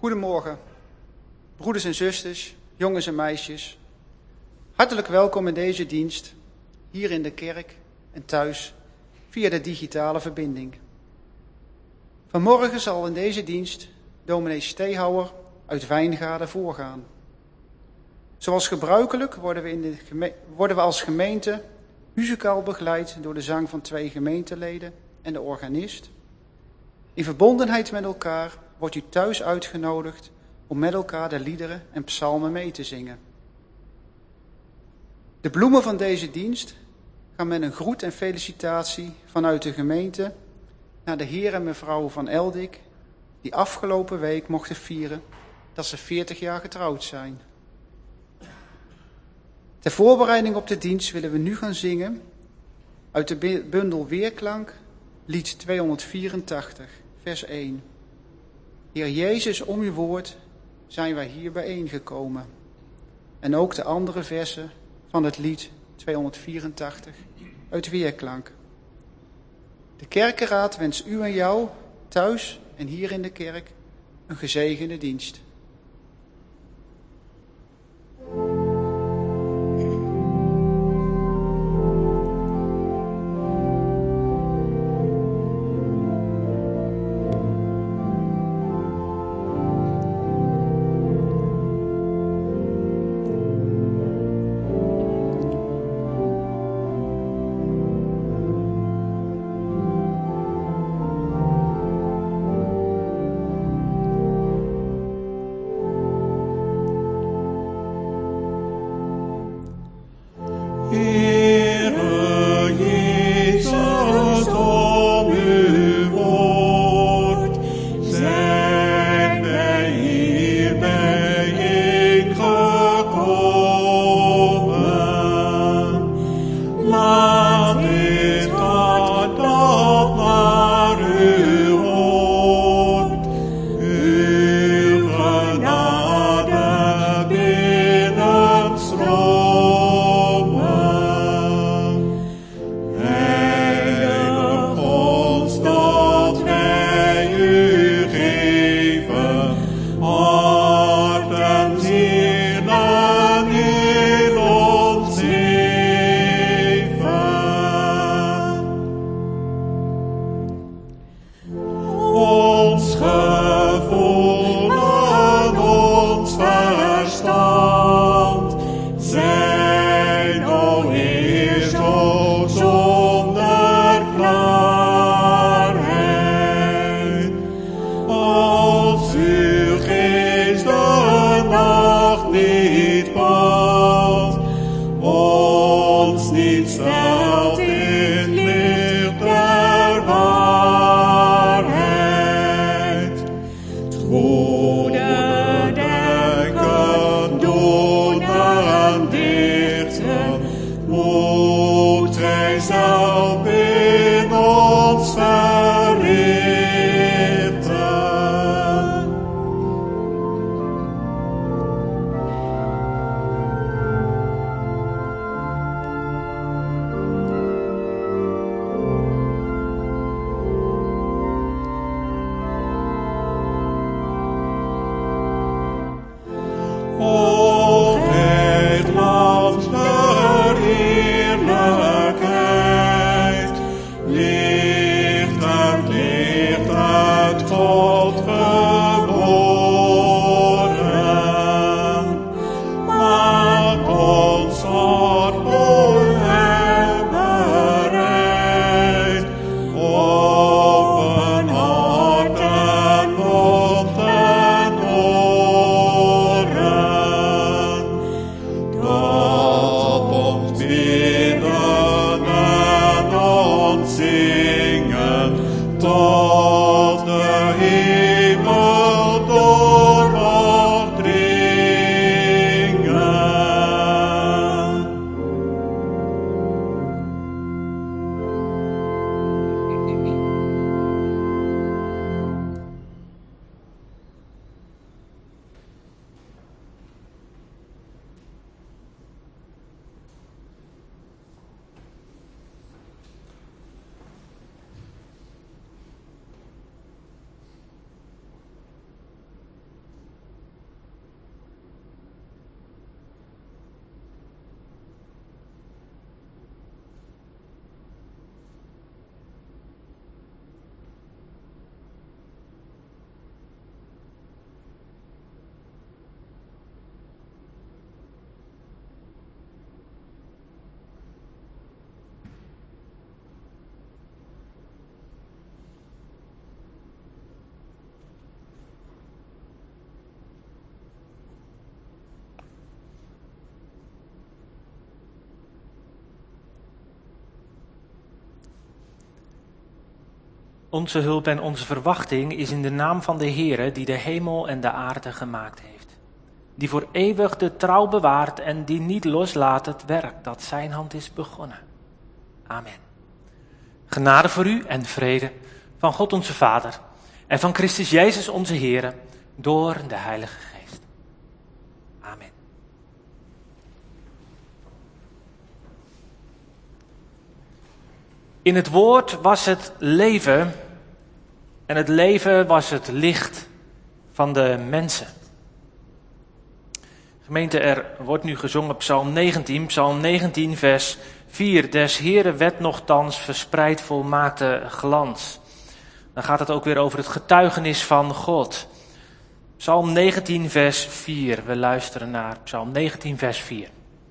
Goedemorgen, broeders en zusters, jongens en meisjes. Hartelijk welkom in deze dienst, hier in de kerk en thuis, via de digitale verbinding. Vanmorgen zal in deze dienst dominee Steehouwer uit Wijngaarden voorgaan. Zoals gebruikelijk worden we als gemeente muzikaal begeleid door de zang van 2 gemeenteleden en de organist. In verbondenheid met elkaar wordt u thuis uitgenodigd om met elkaar de liederen en psalmen mee te zingen. De bloemen van deze dienst gaan met een groet en felicitatie vanuit de gemeente naar de heer en mevrouw van Eldik, die afgelopen week mochten vieren dat ze 40 jaar getrouwd zijn. Ter voorbereiding op de dienst willen we nu gaan zingen uit de bundel Weerklank, lied 284, vers 1. Heer Jezus, om uw woord zijn wij hier bijeengekomen. En ook de andere versen van het lied 284 uit Weerklank. De kerkenraad wenst u en jou, thuis en hier in de kerk, een gezegende dienst. Onze hulp en onze verwachting is in de naam van de Heere die de hemel en de aarde gemaakt heeft. Die voor eeuwig de trouw bewaart en die niet loslaat het werk dat zijn hand is begonnen. Amen. Genade voor u en vrede van God onze Vader en van Christus Jezus onze Heere door de Heilige Geest. Amen. In het woord was het leven en het leven was het licht van de mensen. Gemeente, er wordt nu gezongen Psalm 19 vers 4. Des Heere wet nochtans verspreidt volmaakte glans. Dan gaat het ook weer over het getuigenis van God. Psalm 19 vers 4. We luisteren naar Psalm 19 vers 4.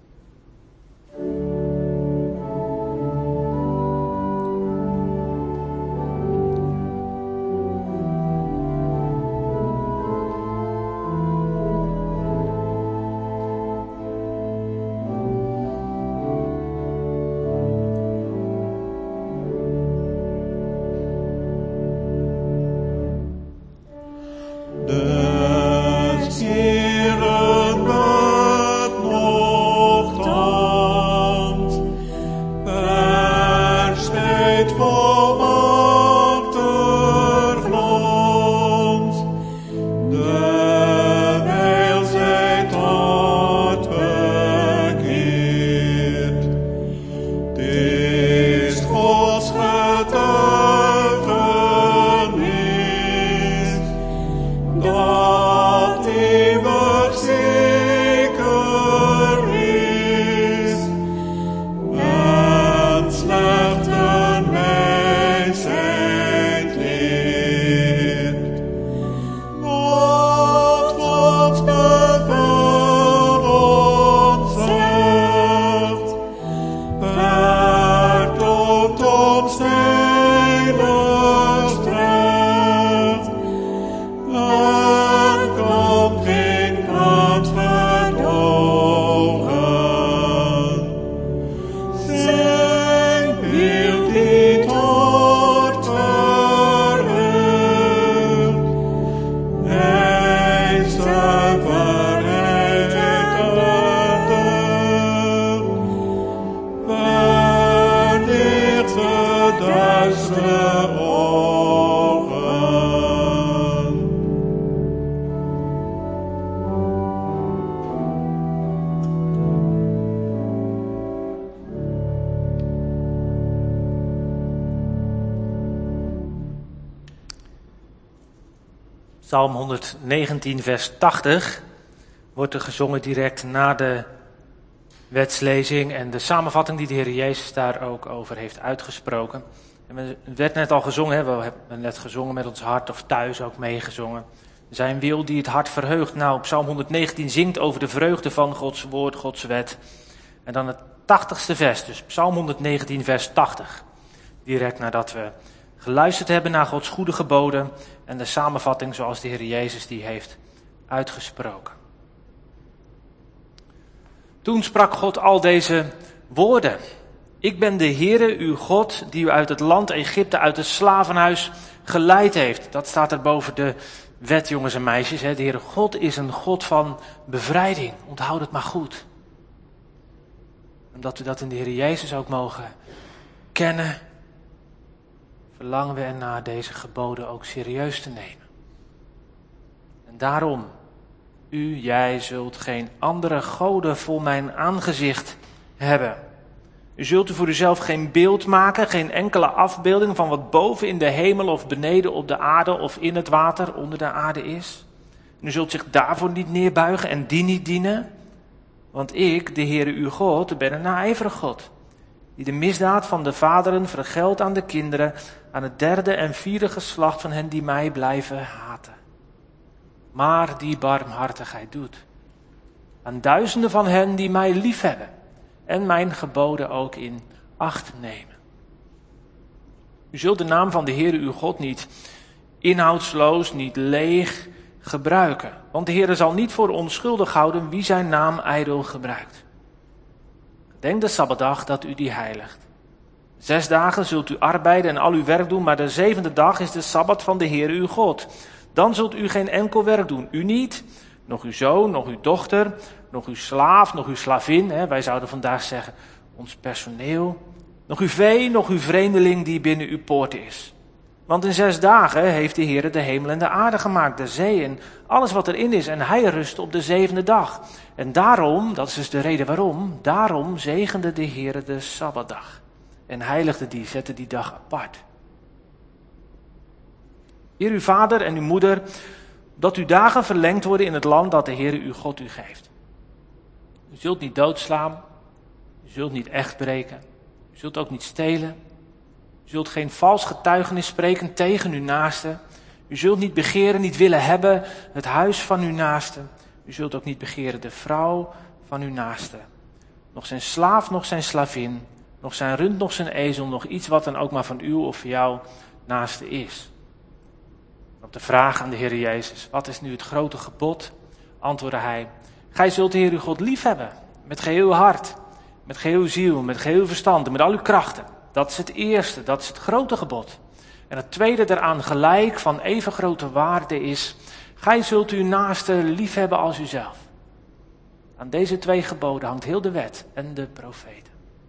Psalm 119 vers 80 wordt er gezongen direct na de wetslezing en de samenvatting die de Heer Jezus daar ook over heeft uitgesproken. En het werd net al gezongen, we hebben net gezongen met ons hart of thuis ook meegezongen. Zijn wil die het hart verheugt. Nou, Psalm 119 zingt over de vreugde van Gods woord, Gods wet. En dan het 80ste vers, dus Psalm 119 vers 80. Direct nadat we geluisterd hebben naar Gods goede geboden en de samenvatting zoals de Heer Jezus die heeft uitgesproken. Toen sprak God al deze woorden. Ik ben de Heere, uw God, die u uit het land Egypte, uit het slavenhuis geleid heeft. Dat staat er boven de wet, jongens en meisjes. De Heere God is een God van bevrijding. Onthoud het maar goed. Omdat we dat in de Heer Jezus ook mogen kennen, verlangen we ernaar deze geboden ook serieus te nemen. En daarom, jij zult geen andere goden voor mijn aangezicht hebben. U zult er voor uzelf geen beeld maken, geen enkele afbeelding van wat boven in de hemel of beneden op de aarde of in het water onder de aarde is. En u zult zich daarvoor niet neerbuigen en die niet dienen. Want ik, de Heere uw God, ben een naijverig God, die de misdaad van de vaderen vergeldt aan de kinderen, aan het 3e en 4e geslacht van hen die mij blijven haten. Maar die barmhartigheid doet aan duizenden van hen die mij liefhebben en mijn geboden ook in acht nemen. U zult de naam van de Heere uw God niet inhoudsloos, niet leeg gebruiken. Want de Heere zal niet voor onschuldig houden wie zijn naam ijdel gebruikt. Gedenk de Sabbatdag dat u die heiligt. 6 dagen zult u arbeiden en al uw werk doen, maar de 7e dag is de Sabbat van de Heere uw God. Dan zult u geen enkel werk doen. U niet, nog uw zoon, nog uw dochter, nog uw slaaf, nog uw slavin. Wij zouden vandaag zeggen, ons personeel. Nog uw vee, nog uw vreemdeling die binnen uw poorten is. Want in 6 dagen heeft de Heere de hemel en de aarde gemaakt, de zee en alles wat erin is. En hij rust op de 7e dag. En daarom, dat is dus de reden waarom, daarom zegende de Heere de Sabbatdag. En heiligde die, zette die dag apart. Eer uw vader en uw moeder, dat uw dagen verlengd worden in het land dat de Heere uw God u geeft. U zult niet doodslaan, u zult niet echt breken, u zult ook niet stelen. U zult geen vals getuigenis spreken tegen uw naaste. U zult niet begeren, niet willen hebben het huis van uw naaste. U zult ook niet begeren de vrouw van uw naaste. Nog zijn slaaf, nog zijn slavin, nog zijn rund, nog zijn ezel, nog iets wat dan ook maar van uw of van jouw naaste is. Op de vraag aan de Heer Jezus, wat is nu het grote gebod? Antwoordde hij, gij zult de Heer uw God lief hebben, met geheel uw hart, met geheel uw ziel, met geheel uw verstand en met al uw krachten. Dat is het eerste, dat is het grote gebod. En het tweede daaraan gelijk van even grote waarde is, gij zult uw naaste lief hebben als uzelf. Aan deze 2 geboden hangt heel de wet en de profeten.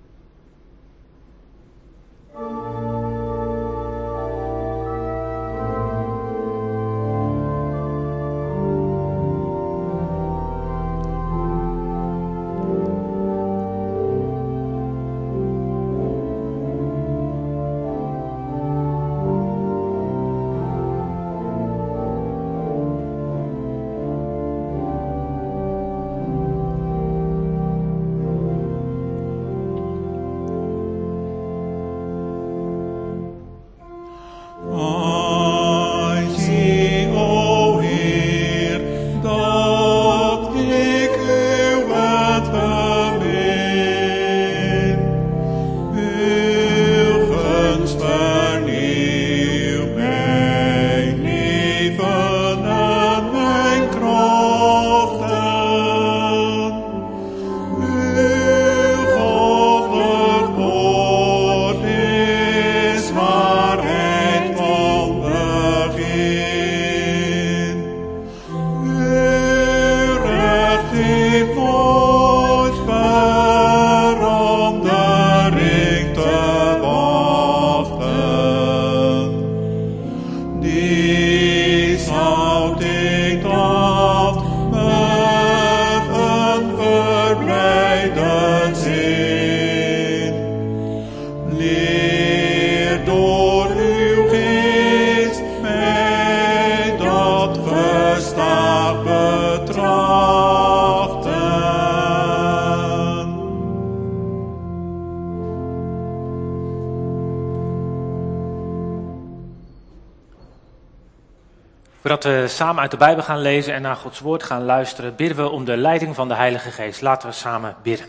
Voordat we samen uit de Bijbel gaan lezen en naar Gods woord gaan luisteren, bidden we om de leiding van de Heilige Geest. Laten we samen bidden.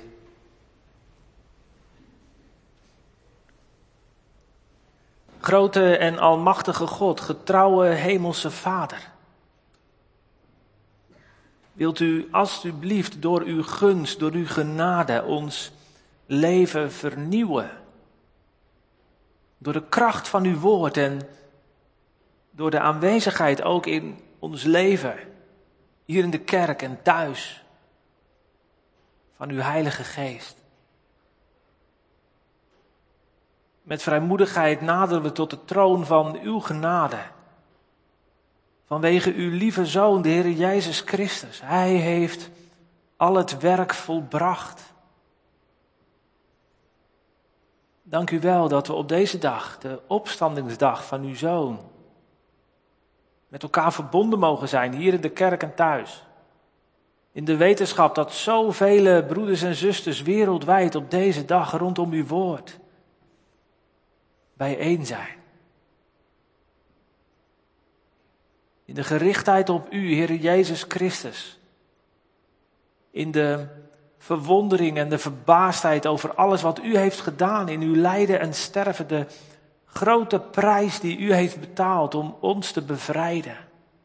Grote en almachtige God, getrouwe hemelse Vader. Wilt u alstublieft door uw gunst, door uw genade ons leven vernieuwen. Door de kracht van uw woord en door de aanwezigheid ook in ons leven, hier in de kerk en thuis, van uw Heilige Geest. Met vrijmoedigheid naderen we tot de troon van uw genade. Vanwege uw lieve Zoon, de Heer Jezus Christus. Hij heeft al het werk volbracht. Dank u wel dat we op deze dag, de opstandingsdag van uw Zoon, met elkaar verbonden mogen zijn, hier in de kerk en thuis. In de wetenschap dat zoveel broeders en zusters wereldwijd op deze dag rondom uw woord bijeen zijn. In de gerichtheid op u, Heer Jezus Christus. In de verwondering en de verbaasdheid over alles wat u heeft gedaan in uw lijden en sterven. De grote prijs die u heeft betaald om ons te bevrijden.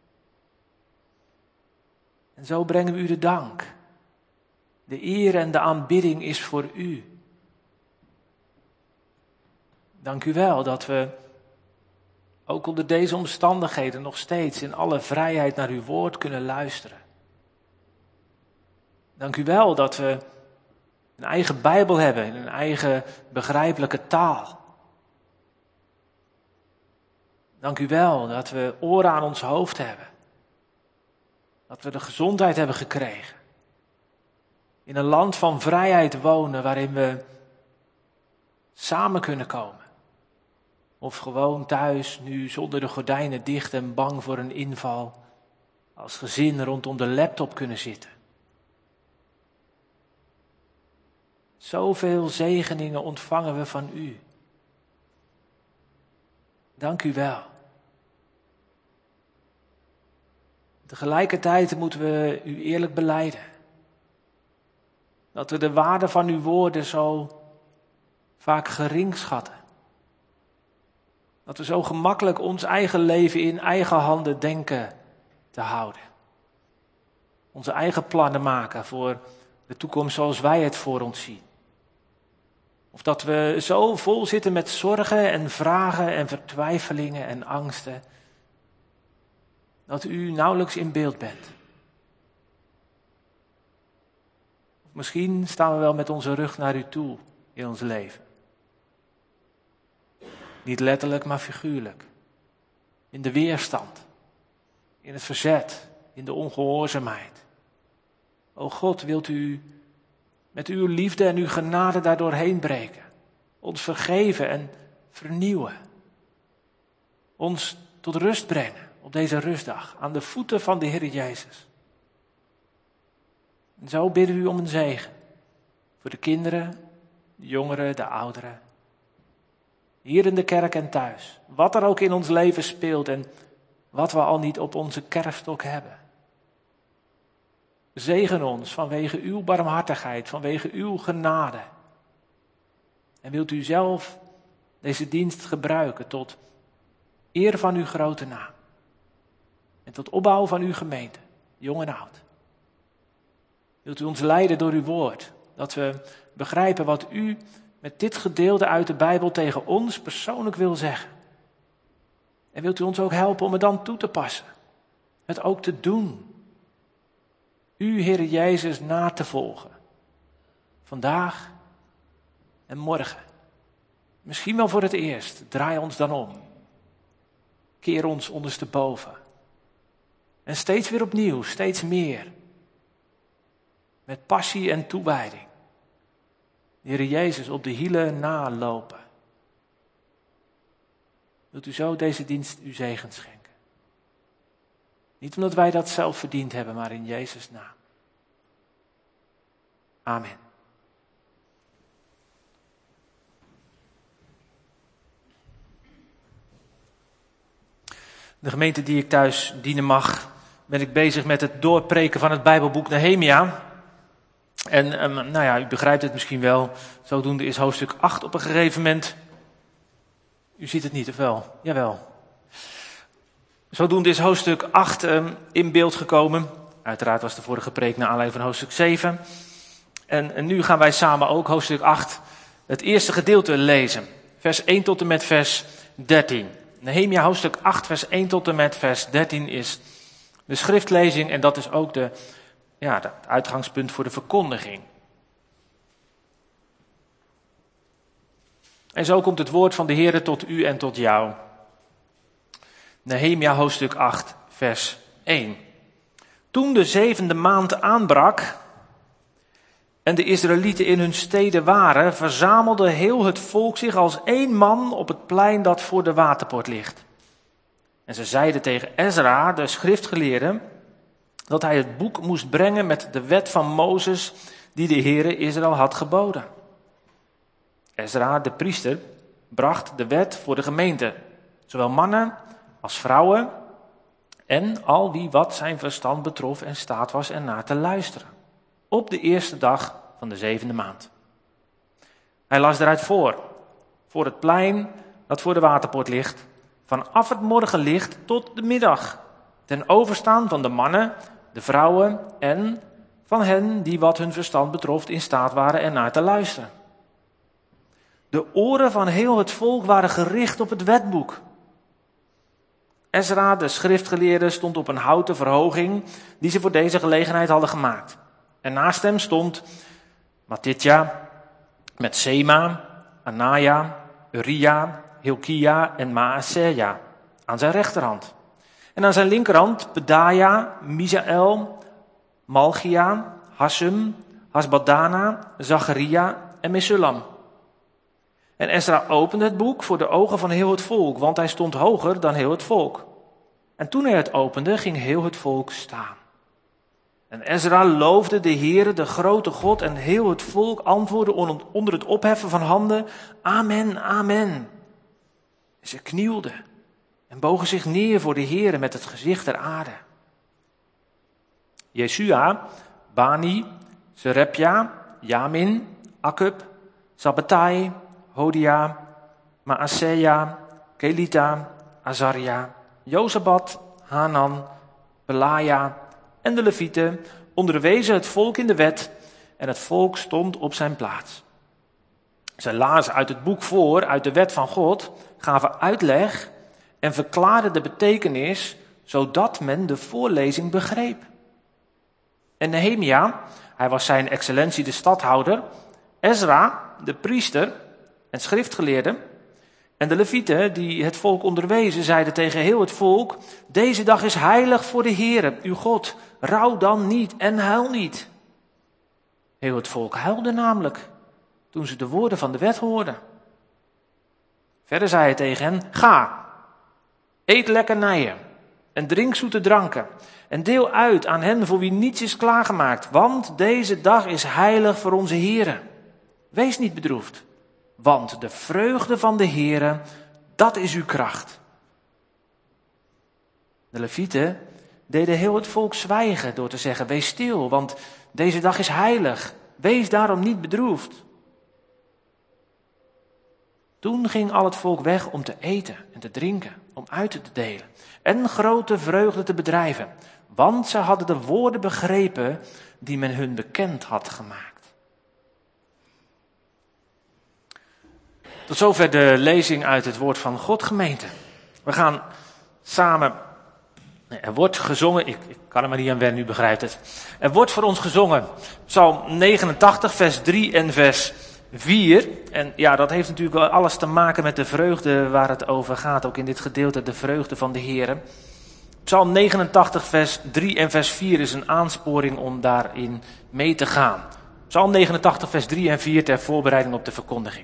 En zo brengen we u de dank. De eer en de aanbidding is voor u. Dank u wel dat we ook onder deze omstandigheden nog steeds in alle vrijheid naar uw woord kunnen luisteren. Dank u wel dat we een eigen Bijbel hebben, in een eigen begrijpelijke taal. Dank u wel dat we oren aan ons hoofd hebben. Dat we de gezondheid hebben gekregen. In een land van vrijheid wonen waarin we samen kunnen komen. Of gewoon thuis, nu zonder de gordijnen dicht en bang voor een inval, als gezin rondom de laptop kunnen zitten. Zoveel zegeningen ontvangen we van u. Dank u wel. Tegelijkertijd moeten we u eerlijk belijden. Dat we de waarde van uw woorden zo vaak gering schatten. Dat we zo gemakkelijk ons eigen leven in eigen handen denken te houden. Onze eigen plannen maken voor de toekomst zoals wij het voor ons zien. Of dat we zo vol zitten met zorgen en vragen en vertwijfelingen en angsten, dat u nauwelijks in beeld bent. Of misschien staan we wel met onze rug naar u toe in ons leven. Niet letterlijk, maar figuurlijk. In de weerstand, in het verzet, in de ongehoorzaamheid. O God, wilt u met uw liefde en uw genade daardoor heen breken. Ons vergeven en vernieuwen. Ons tot rust brengen op deze rustdag. Aan de voeten van de Heer Jezus. En zo bidden we u om een zegen. Voor de kinderen, de jongeren, de ouderen. Hier in de kerk en thuis. Wat er ook in ons leven speelt en wat we al niet op onze kerfstok hebben. Zegen ons vanwege uw barmhartigheid, vanwege uw genade. En wilt u zelf deze dienst gebruiken tot eer van uw grote naam. En tot opbouw van uw gemeente, jong en oud. Wilt u ons leiden door uw woord, dat we begrijpen wat u met dit gedeelte uit de Bijbel tegen ons persoonlijk wil zeggen. En wilt u ons ook helpen om het dan toe te passen, het ook te doen. U, Heer Jezus, na te volgen. Vandaag en morgen. Misschien wel voor het eerst. Draai ons dan om. Keer ons ondersteboven. En steeds weer opnieuw, steeds meer. Met passie en toewijding. Heer Jezus, op de hielen nalopen. Wilt u zo deze dienst uw zegen schenken? Niet omdat wij dat zelf verdiend hebben, maar in Jezus' naam. Amen. De gemeente die ik thuis dienen mag, ben ik bezig met het doorpreken van het Bijbelboek Nehemia. En u begrijpt het misschien wel, zodoende is hoofdstuk 8 op een gegeven moment. U ziet het niet, of wel? Jawel. Zodoende is hoofdstuk 8 in beeld gekomen. Uiteraard was de vorige preek naar aanleiding van hoofdstuk 7. En nu gaan wij samen ook hoofdstuk 8, het eerste gedeelte lezen. Vers 1 tot en met vers 13. Nehemia hoofdstuk 8, vers 1 tot en met vers 13 is de schriftlezing. En dat is ook het uitgangspunt voor de verkondiging. En zo komt het woord van de Heere tot u en tot jou. Nehemia hoofdstuk 8, vers 1. Toen de 7e maand aanbrak en de Israëlieten in hun steden waren, verzamelde heel het volk zich als één man op het plein dat voor de waterpoort ligt. En ze zeiden tegen Ezra, de schriftgeleerde, dat hij het boek moest brengen met de wet van Mozes die de Heere Israël had geboden. Ezra, de priester, bracht de wet voor de gemeente, zowel mannen als vrouwen en al wie wat zijn verstand betrof en staat was ernaar te luisteren. Op de eerste dag van de 7e maand. Hij las eruit voor het plein dat voor de waterpoort ligt, vanaf het morgenlicht tot de middag, ten overstaan van de mannen, de vrouwen en van hen die wat hun verstand betrof in staat waren ernaar te luisteren. De oren van heel het volk waren gericht op het wetboek. Ezra, de schriftgeleerde, stond op een houten verhoging die ze voor deze gelegenheid hadden gemaakt. En naast hem stond Mattitja met Sema, Anaja, Uria, Hilkia en Maaseja aan zijn rechterhand. En aan zijn linkerhand Pedaja, Misaël, Malchia, Hassum, Hasbadana, Zacharia en Mesullam. En Ezra opende het boek voor de ogen van heel het volk, want hij stond hoger dan heel het volk. En toen hij het opende, ging heel het volk staan. En Ezra loofde de Heere, de grote God, en heel het volk antwoordde onder het opheffen van handen, Amen, Amen. En ze knielden en bogen zich neer voor de Heere met het gezicht ter aarde. Jesua, Bani, Serepja, Jamin, Akkub, Sabbatai, Hodia, Maaseja, Kelita, Azaria, Jozabat, Hanan, Pelaja en de Levieten onderwezen het volk in de wet en het volk stond op zijn plaats. Zij lazen uit het boek voor, uit de wet van God, gaven uitleg en verklaarden de betekenis, zodat men de voorlezing begreep. En Nehemia, hij was zijn excellentie de stadhouder, Ezra, de priester en schriftgeleerde, en de Levieten die het volk onderwezen, zeiden tegen heel het volk, deze dag is heilig voor de Heere, uw God, rouw dan niet en huil niet. Heel het volk huilde namelijk, toen ze de woorden van de wet hoorden. Verder zei hij tegen hen, ga, eet lekkernijen en drink zoete dranken en deel uit aan hen voor wie niets is klaargemaakt, want deze dag is heilig voor onze Heere. Wees niet bedroefd, want de vreugde van de Heere, dat is uw kracht. De Levieten deden heel het volk zwijgen door te zeggen, wees stil, want deze dag is heilig. Wees daarom niet bedroefd. Toen ging al het volk weg om te eten en te drinken, om uit te delen en grote vreugde te bedrijven, want ze hadden de woorden begrepen die men hun bekend had gemaakt. Tot zover de lezing uit het woord van God, gemeente. We gaan samen, er wordt gezongen, ik kan er maar niet aan wennen, u begrijpt het. Er wordt voor ons gezongen, Psalm 89, vers 3 en vers 4. En ja, dat heeft natuurlijk wel alles te maken met de vreugde waar het over gaat, ook in dit gedeelte, de vreugde van de Heere. Psalm 89, vers 3 en vers 4 is een aansporing om daarin mee te gaan. Psalm 89, vers 3 en 4 ter voorbereiding op de verkondiging.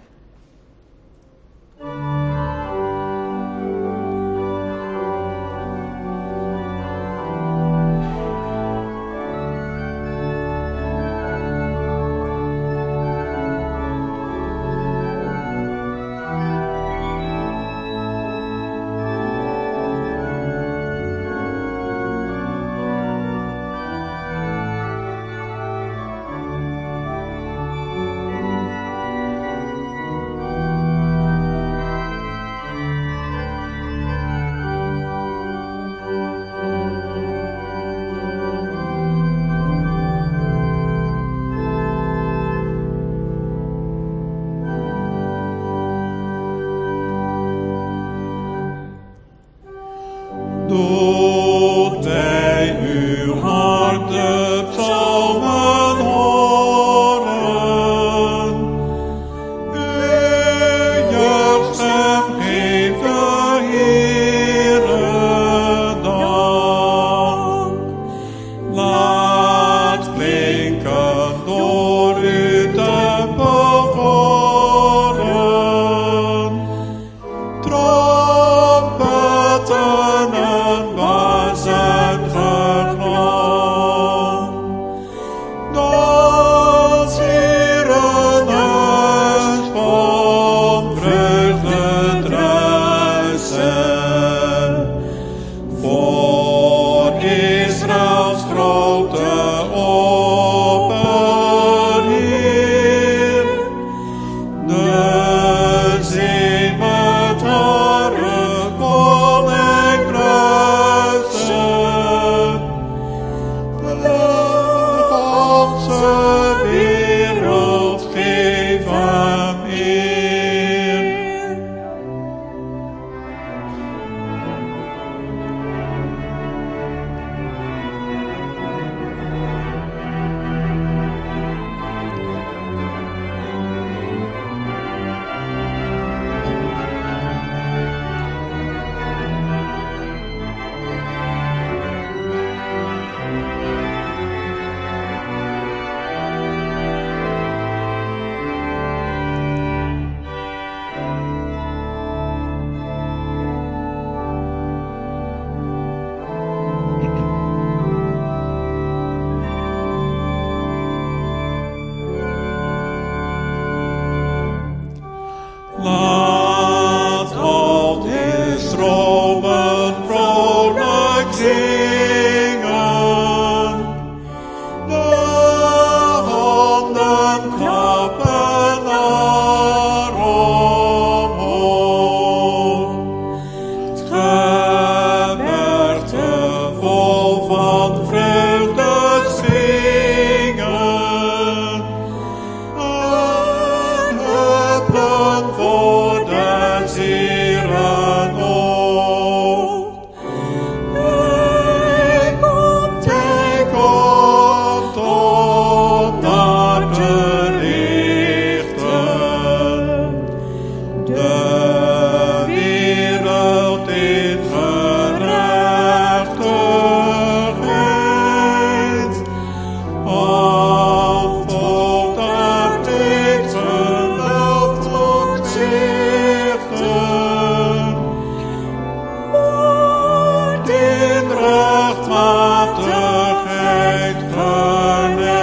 zaligheid vermengt.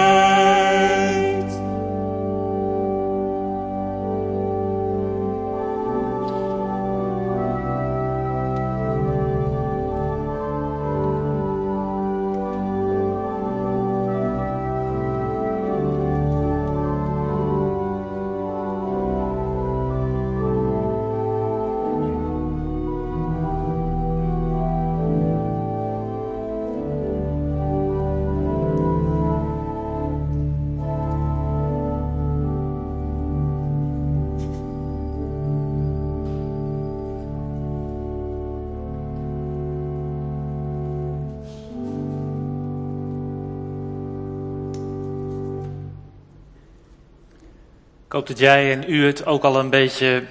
Ik hoop dat jij en u het ook al een beetje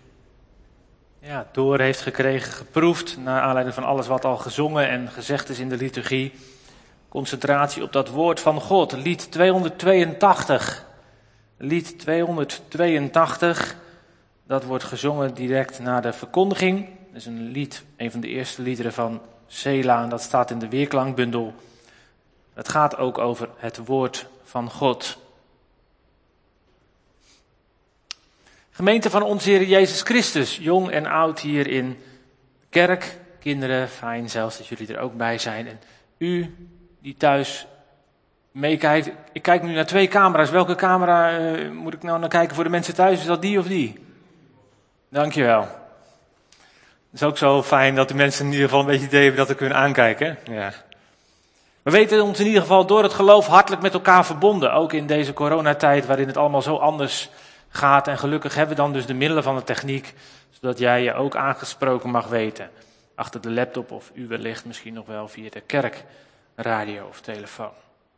door heeft gekregen, geproefd, naar aanleiding van alles wat al gezongen en gezegd is in de liturgie. Concentratie op dat woord van God, lied 282. Lied 282, dat wordt gezongen direct na de verkondiging. Dat is een lied, een van de eerste liederen van Sela, en dat staat in de weerklankbundel. Het gaat ook over het woord van God. Gemeente van onze Heer Jezus Christus, jong en oud hier in de kerk. Kinderen, fijn zelfs dat jullie er ook bij zijn. En u die thuis meekijkt. Ik kijk nu naar 2 camera's. Welke camera moet ik nou naar kijken voor de mensen thuis? Is dat die of die? Dankjewel. Het is ook zo fijn dat de mensen in ieder geval een beetje idee hebben dat we kunnen aankijken. Ja. We weten ons in ieder geval door het geloof hartelijk met elkaar verbonden. Ook in deze coronatijd waarin het allemaal zo anders gaat. En gelukkig hebben we dan dus de middelen van de techniek, zodat jij je ook aangesproken mag weten. Achter de laptop of u wellicht misschien nog wel via de kerkradio of telefoon.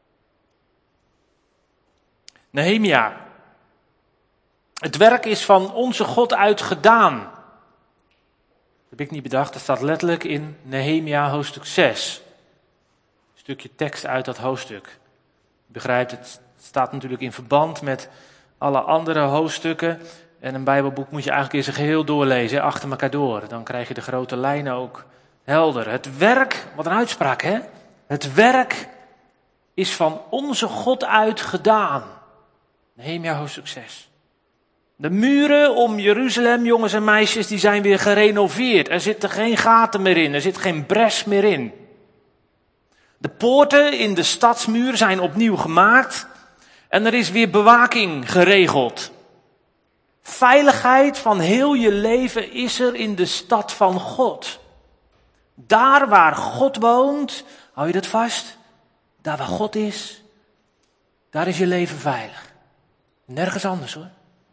Nehemia. Het werk is van onze God uit gedaan. Dat heb ik niet bedacht, dat staat letterlijk in Nehemia hoofdstuk 6. Een stukje tekst uit dat hoofdstuk. Je begrijpt, het staat natuurlijk in verband met alle andere hoofdstukken. En een Bijbelboek moet je eigenlijk in zijn geheel doorlezen, achter elkaar door. Dan krijg je de grote lijnen ook helder. Het werk, wat een uitspraak hè. Het werk is van onze God uit gedaan. Nehemia hoofdstuk 6. De muren om Jeruzalem, jongens en meisjes, die zijn weer gerenoveerd. Er zitten geen gaten meer in, er zit geen bres meer in. De poorten in de stadsmuur zijn opnieuw gemaakt. En er is weer bewaking geregeld. Veiligheid van heel je leven is er in de stad van God. Daar waar God woont, hou je dat vast? Daar waar God is, daar is je leven veilig. Nergens anders hoor.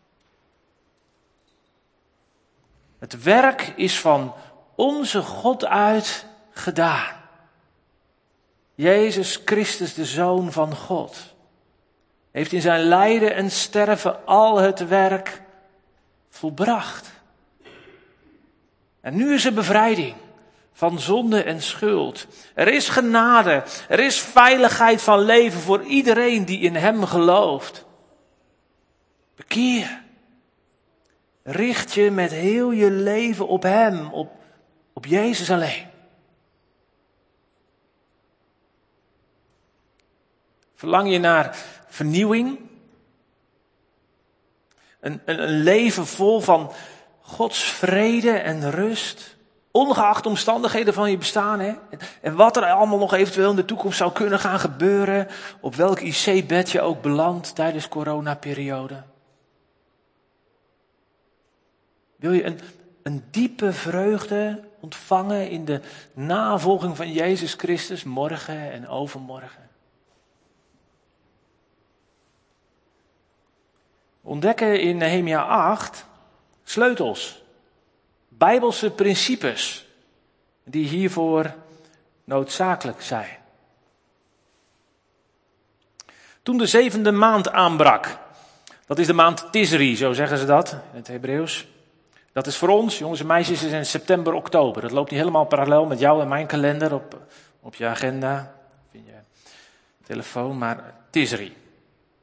Het werk is van onze God uit gedaan. Jezus Christus, de Zoon van God, heeft in zijn lijden en sterven al het werk volbracht. En nu is er bevrijding van zonde en schuld. Er is genade, er is veiligheid van leven voor iedereen die in hem gelooft. Bekeer. Richt je met heel je leven op hem, op Jezus alleen. Verlang je naar vernieuwing? Een leven vol van Gods vrede en rust, ongeacht omstandigheden van je bestaan. Hè? En wat er allemaal nog eventueel in de toekomst zou kunnen gaan gebeuren, op welk IC-bed je ook belandt tijdens coronaperiode. Wil je een diepe vreugde ontvangen in de navolging van Jezus Christus morgen en overmorgen? Ontdekken in Nehemia 8 sleutels, bijbelse principes die hiervoor noodzakelijk zijn. Toen de 7e maand aanbrak, dat is de maand Tisri, zo zeggen ze dat in het Hebreeuws. Dat is voor ons, jongens en meisjes, is in september, oktober. Dat loopt niet helemaal parallel met jou en mijn kalender op je agenda, of in je telefoon, maar Tisri.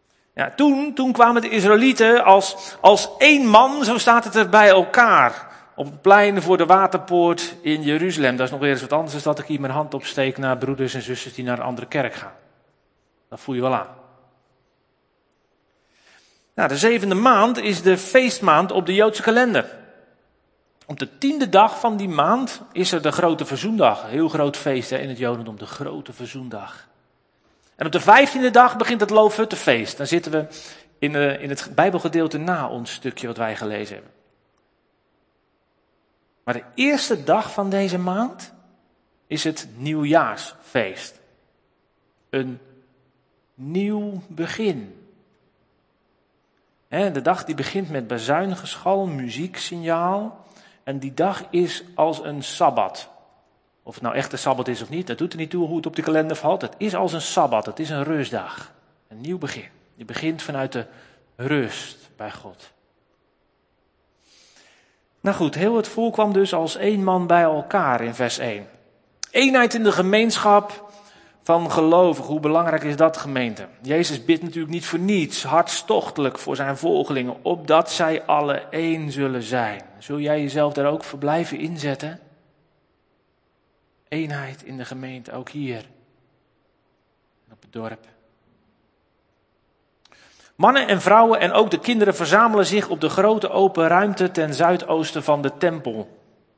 Ja, toen kwamen de Israëlieten als één man, zo staat het er, bij elkaar. op het plein voor de Waterpoort in Jeruzalem. Dat is nog weer eens wat anders dan dat ik hier mijn hand opsteek naar broeders en zusters die naar een andere kerk gaan. Dat voel je wel aan. Nou, de 7e maand is de feestmaand op de Joodse kalender. Op de 10e dag van die maand is er de grote verzoendag. Een heel groot feest in het Jodendom, de grote verzoendag. En op de 15e dag begint het Loofhuttenfeest. Dan zitten we in het Bijbelgedeelte na ons stukje wat wij gelezen hebben. Maar de eerste dag van deze maand is het Nieuwjaarsfeest. Een nieuw begin. De dag die begint met bazuingeschal, muzieksignaal. En die dag is als een sabbat. Of het nou echt een sabbat is of niet, dat doet er niet toe hoe het op de kalender valt. Het is als een sabbat, het is een rustdag. Een nieuw begin. Je begint vanuit de rust bij God. Nou goed, heel het volk kwam dus als één man bij elkaar in vers 1. Eenheid in de gemeenschap van gelovigen. Hoe belangrijk is dat, gemeente? Jezus bidt natuurlijk niet voor niets, hartstochtelijk voor zijn volgelingen, opdat zij alle één zullen zijn. Zul jij jezelf daar ook voor blijven inzetten? Eenheid in de gemeente, ook hier. Op het dorp. Mannen en vrouwen en ook de kinderen verzamelen zich op de grote open ruimte ten zuidoosten van de tempel.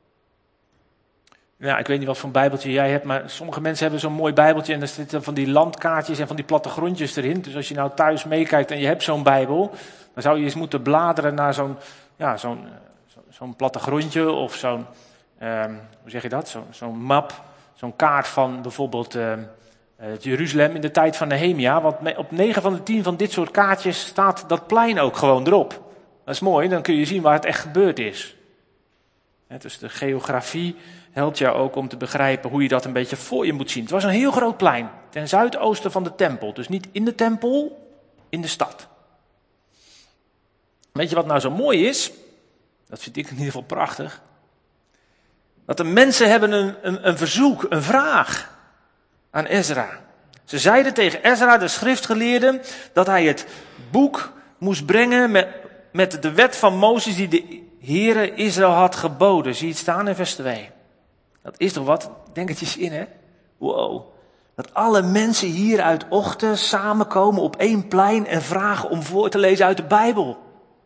Ja, ik weet niet wat voor een bijbeltje jij hebt, maar sommige mensen hebben zo'n mooi bijbeltje en er zitten van die landkaartjes en van die plattegrondjes erin. Dus als je nou thuis meekijkt en je hebt zo'n bijbel, dan zou je eens moeten bladeren naar zo'n plattegrondje of zo'n, hoe zeg je dat, zo'n map, zo'n kaart van bijvoorbeeld Jeruzalem in de tijd van Nehemia. Want op 9 van de 10 van dit soort kaartjes staat dat plein ook gewoon erop. Dat is mooi, dan kun je zien waar het echt gebeurd is. Dus de geografie helpt jou ook om te begrijpen hoe je dat een beetje voor je moet zien. Het was een heel groot plein, ten zuidoosten van de tempel. Dus niet in de tempel, in de stad. Weet je wat nou zo mooi is? Dat vind ik in ieder geval prachtig. Dat de mensen hebben een verzoek, een vraag aan Ezra. Ze zeiden tegen Ezra, de schriftgeleerde, dat hij het boek moest brengen met de wet van Mozes die de Heere Israël had geboden. Zie je het staan in vers 2. Dat is toch wat? Denk het eens in, hè? Wow. Dat alle mensen hier uit Ochten samenkomen op één plein en vragen om voor te lezen uit de Bijbel.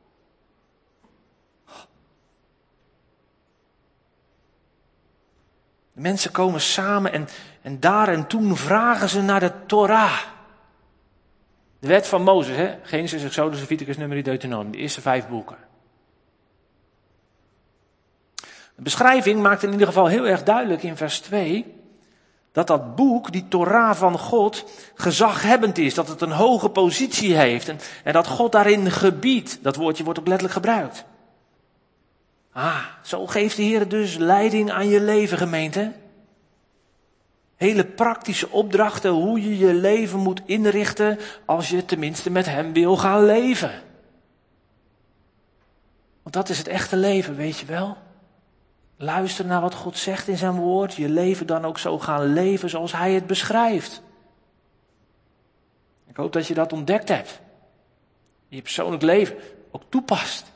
De mensen komen samen en daar en toen vragen ze naar de Torah. De wet van Mozes, hè? Genesis, Exodus, Leviticus, Numeri, Deuteronomium. De eerste 5 boeken. De beschrijving maakt in ieder geval heel erg duidelijk in vers 2... dat boek, die Torah van God, gezaghebbend is. Dat het een hoge positie heeft. En dat God daarin gebiedt. Dat woordje wordt ook letterlijk gebruikt. Zo geeft de Heer dus leiding aan je leven, gemeente. Hele praktische opdrachten hoe je je leven moet inrichten als je tenminste met hem wil gaan leven. Want dat is het echte leven, weet je wel. Luister naar wat God zegt in zijn woord. Je leven dan ook zo gaan leven zoals hij het beschrijft. Ik hoop dat je dat ontdekt hebt. Je persoonlijk leven ook toepast.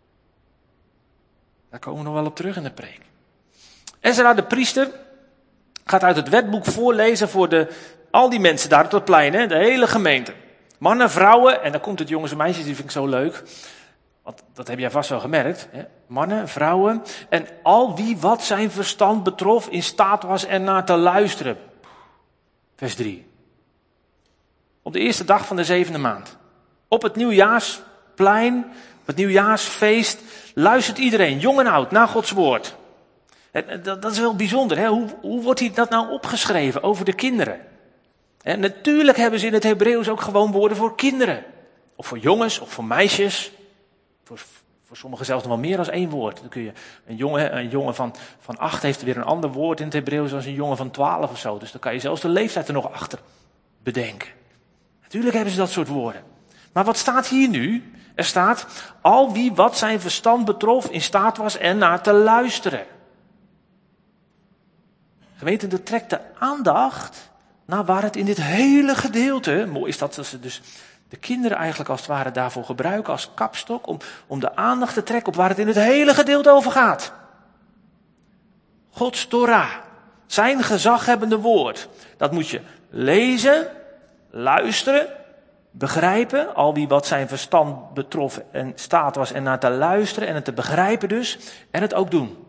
Daar komen we nog wel op terug in de preek. Ezra de priester gaat uit het wetboek voorlezen voor al die mensen daar op het plein, hè, de hele gemeente. Mannen, vrouwen, en dan komt het jongens en meisjes, die vind ik zo leuk. Want dat heb jij vast wel gemerkt. Hè? Mannen, vrouwen en al wie wat zijn verstand betrof in staat was ernaar te luisteren. Vers 3. Op de eerste dag van de 7e maand. Op het nieuwjaarsplein, op het nieuwjaarsfeest, luistert iedereen, jong en oud, naar Gods woord. Dat is wel bijzonder. Hè? Hoe wordt dat nou opgeschreven over de kinderen? En natuurlijk hebben ze in het Hebreeuws ook gewoon woorden voor kinderen. Of voor jongens, of voor meisjes. Voor sommigen zelfs nog wel meer dan 1 woord. Dan kun je een jongen van 8 heeft weer een ander woord in het Hebreeuws dan een jongen van 12 of zo. Dus dan kan je zelfs de leeftijd er nog achter bedenken. Natuurlijk hebben ze dat soort woorden. Maar wat staat hier nu? Er staat, al wie wat zijn verstand betrof in staat was ernaar te luisteren. Gemeente, dat trekt de aandacht naar waar het in dit hele gedeelte, mooi is dat ze dus de kinderen eigenlijk als het ware daarvoor gebruiken als kapstok om de aandacht te trekken op waar het in het hele gedeelte over gaat. Gods Torah, zijn gezaghebbende woord. Dat moet je lezen, luisteren, begrijpen. Al wie wat zijn verstand betrof en staat was en naar te luisteren en het te begrijpen dus. En het ook doen.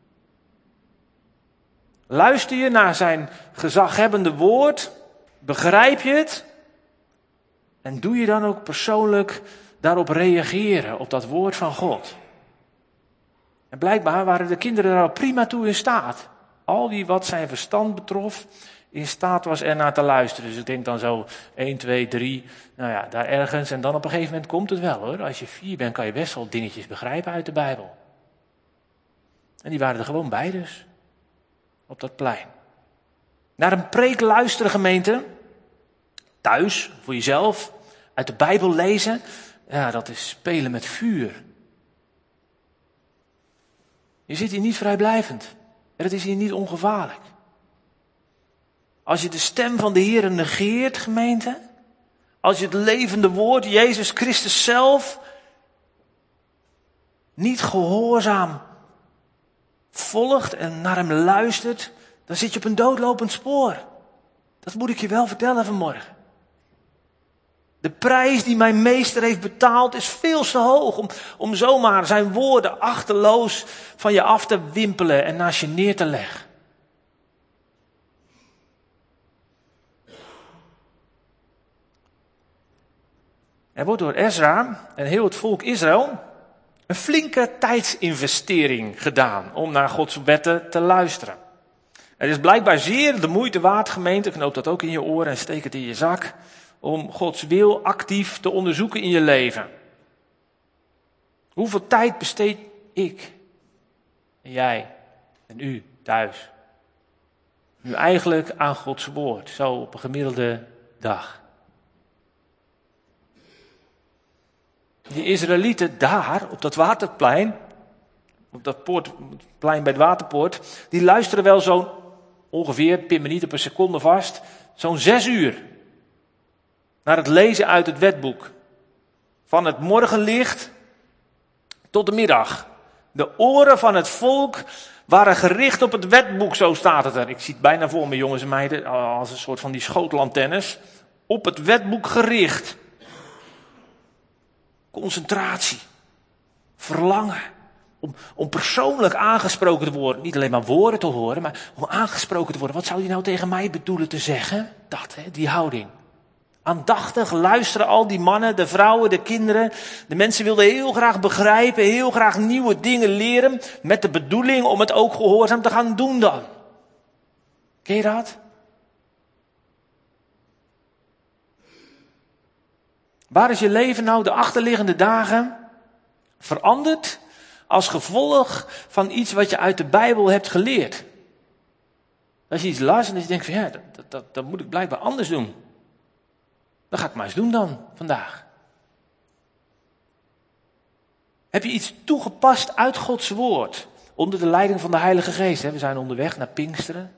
Luister je naar zijn gezaghebbende woord, begrijp je het en doe je dan ook persoonlijk daarop reageren, op dat woord van God. En blijkbaar waren de kinderen er al prima toe in staat. Al wie wat zijn verstand betrof in staat was er naar te luisteren. Dus ik denk dan zo 1, 2, 3, nou ja, daar ergens. En dan op een gegeven moment komt het wel hoor. Als je 4 bent kan je best wel dingetjes begrijpen uit de Bijbel. En die waren er gewoon bij dus. Op dat plein. Naar een preek luisteren gemeente. Thuis, voor jezelf. Uit de Bijbel lezen. Ja, dat is spelen met vuur. Je zit hier niet vrijblijvend. En het is hier niet ongevaarlijk. Als je de stem van de Heer negeert, gemeente. Als je het levende woord, Jezus Christus zelf, niet gehoorzaam volgt en naar hem luistert, dan zit je op een doodlopend spoor. Dat moet ik je wel vertellen vanmorgen. De prijs die mijn meester heeft betaald is veel te hoog om zomaar zijn woorden achterloos van je af te wimpelen en naast je neer te leggen. Er wordt door Ezra en heel het volk Israël een flinke tijdsinvestering gedaan om naar Gods wetten te luisteren. Het is blijkbaar zeer de moeite waard, gemeente, knoop dat ook in je oren en steek het in je zak, om Gods wil actief te onderzoeken in je leven. Hoeveel tijd besteed ik en jij en u thuis nu eigenlijk aan Gods woord, zo op een gemiddelde dag? Die Israëlieten daar, op dat waterplein, op dat plein bij de waterpoort, die luisteren wel zo'n ongeveer, pin me niet op een seconde vast, zo'n 6 uur naar het lezen uit het wetboek. Van het morgenlicht tot de middag. De oren van het volk waren gericht op het wetboek, zo staat het er. Ik zie het bijna voor me, jongens en meiden, als een soort van die schootlantennes. Op het wetboek gericht. Concentratie. Verlangen. Om persoonlijk aangesproken te worden. Niet alleen maar woorden te horen, maar om aangesproken te worden. Wat zou hij nou tegen mij bedoelen te zeggen? Dat, die houding. Aandachtig luisteren al die mannen, de vrouwen, de kinderen. De mensen wilden heel graag begrijpen, heel graag nieuwe dingen leren. Met de bedoeling om het ook gehoorzaam te gaan doen dan. Ken je dat? Waar is je leven nou de achterliggende dagen veranderd als gevolg van iets wat je uit de Bijbel hebt geleerd? Als je iets las en je denkt van ja, dat moet ik blijkbaar anders doen. Dat ga ik maar eens doen dan, vandaag. Heb je iets toegepast uit Gods woord? Onder de leiding van de Heilige Geest. We zijn onderweg naar Pinksteren.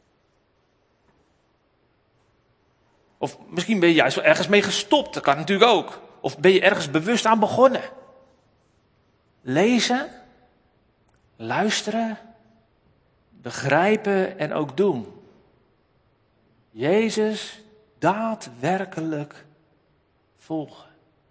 Of misschien ben je juist wel ergens mee gestopt. Dat kan natuurlijk ook. Of ben je ergens bewust aan begonnen. Lezen, luisteren, begrijpen en ook doen. Jezus daadwerkelijk volgen.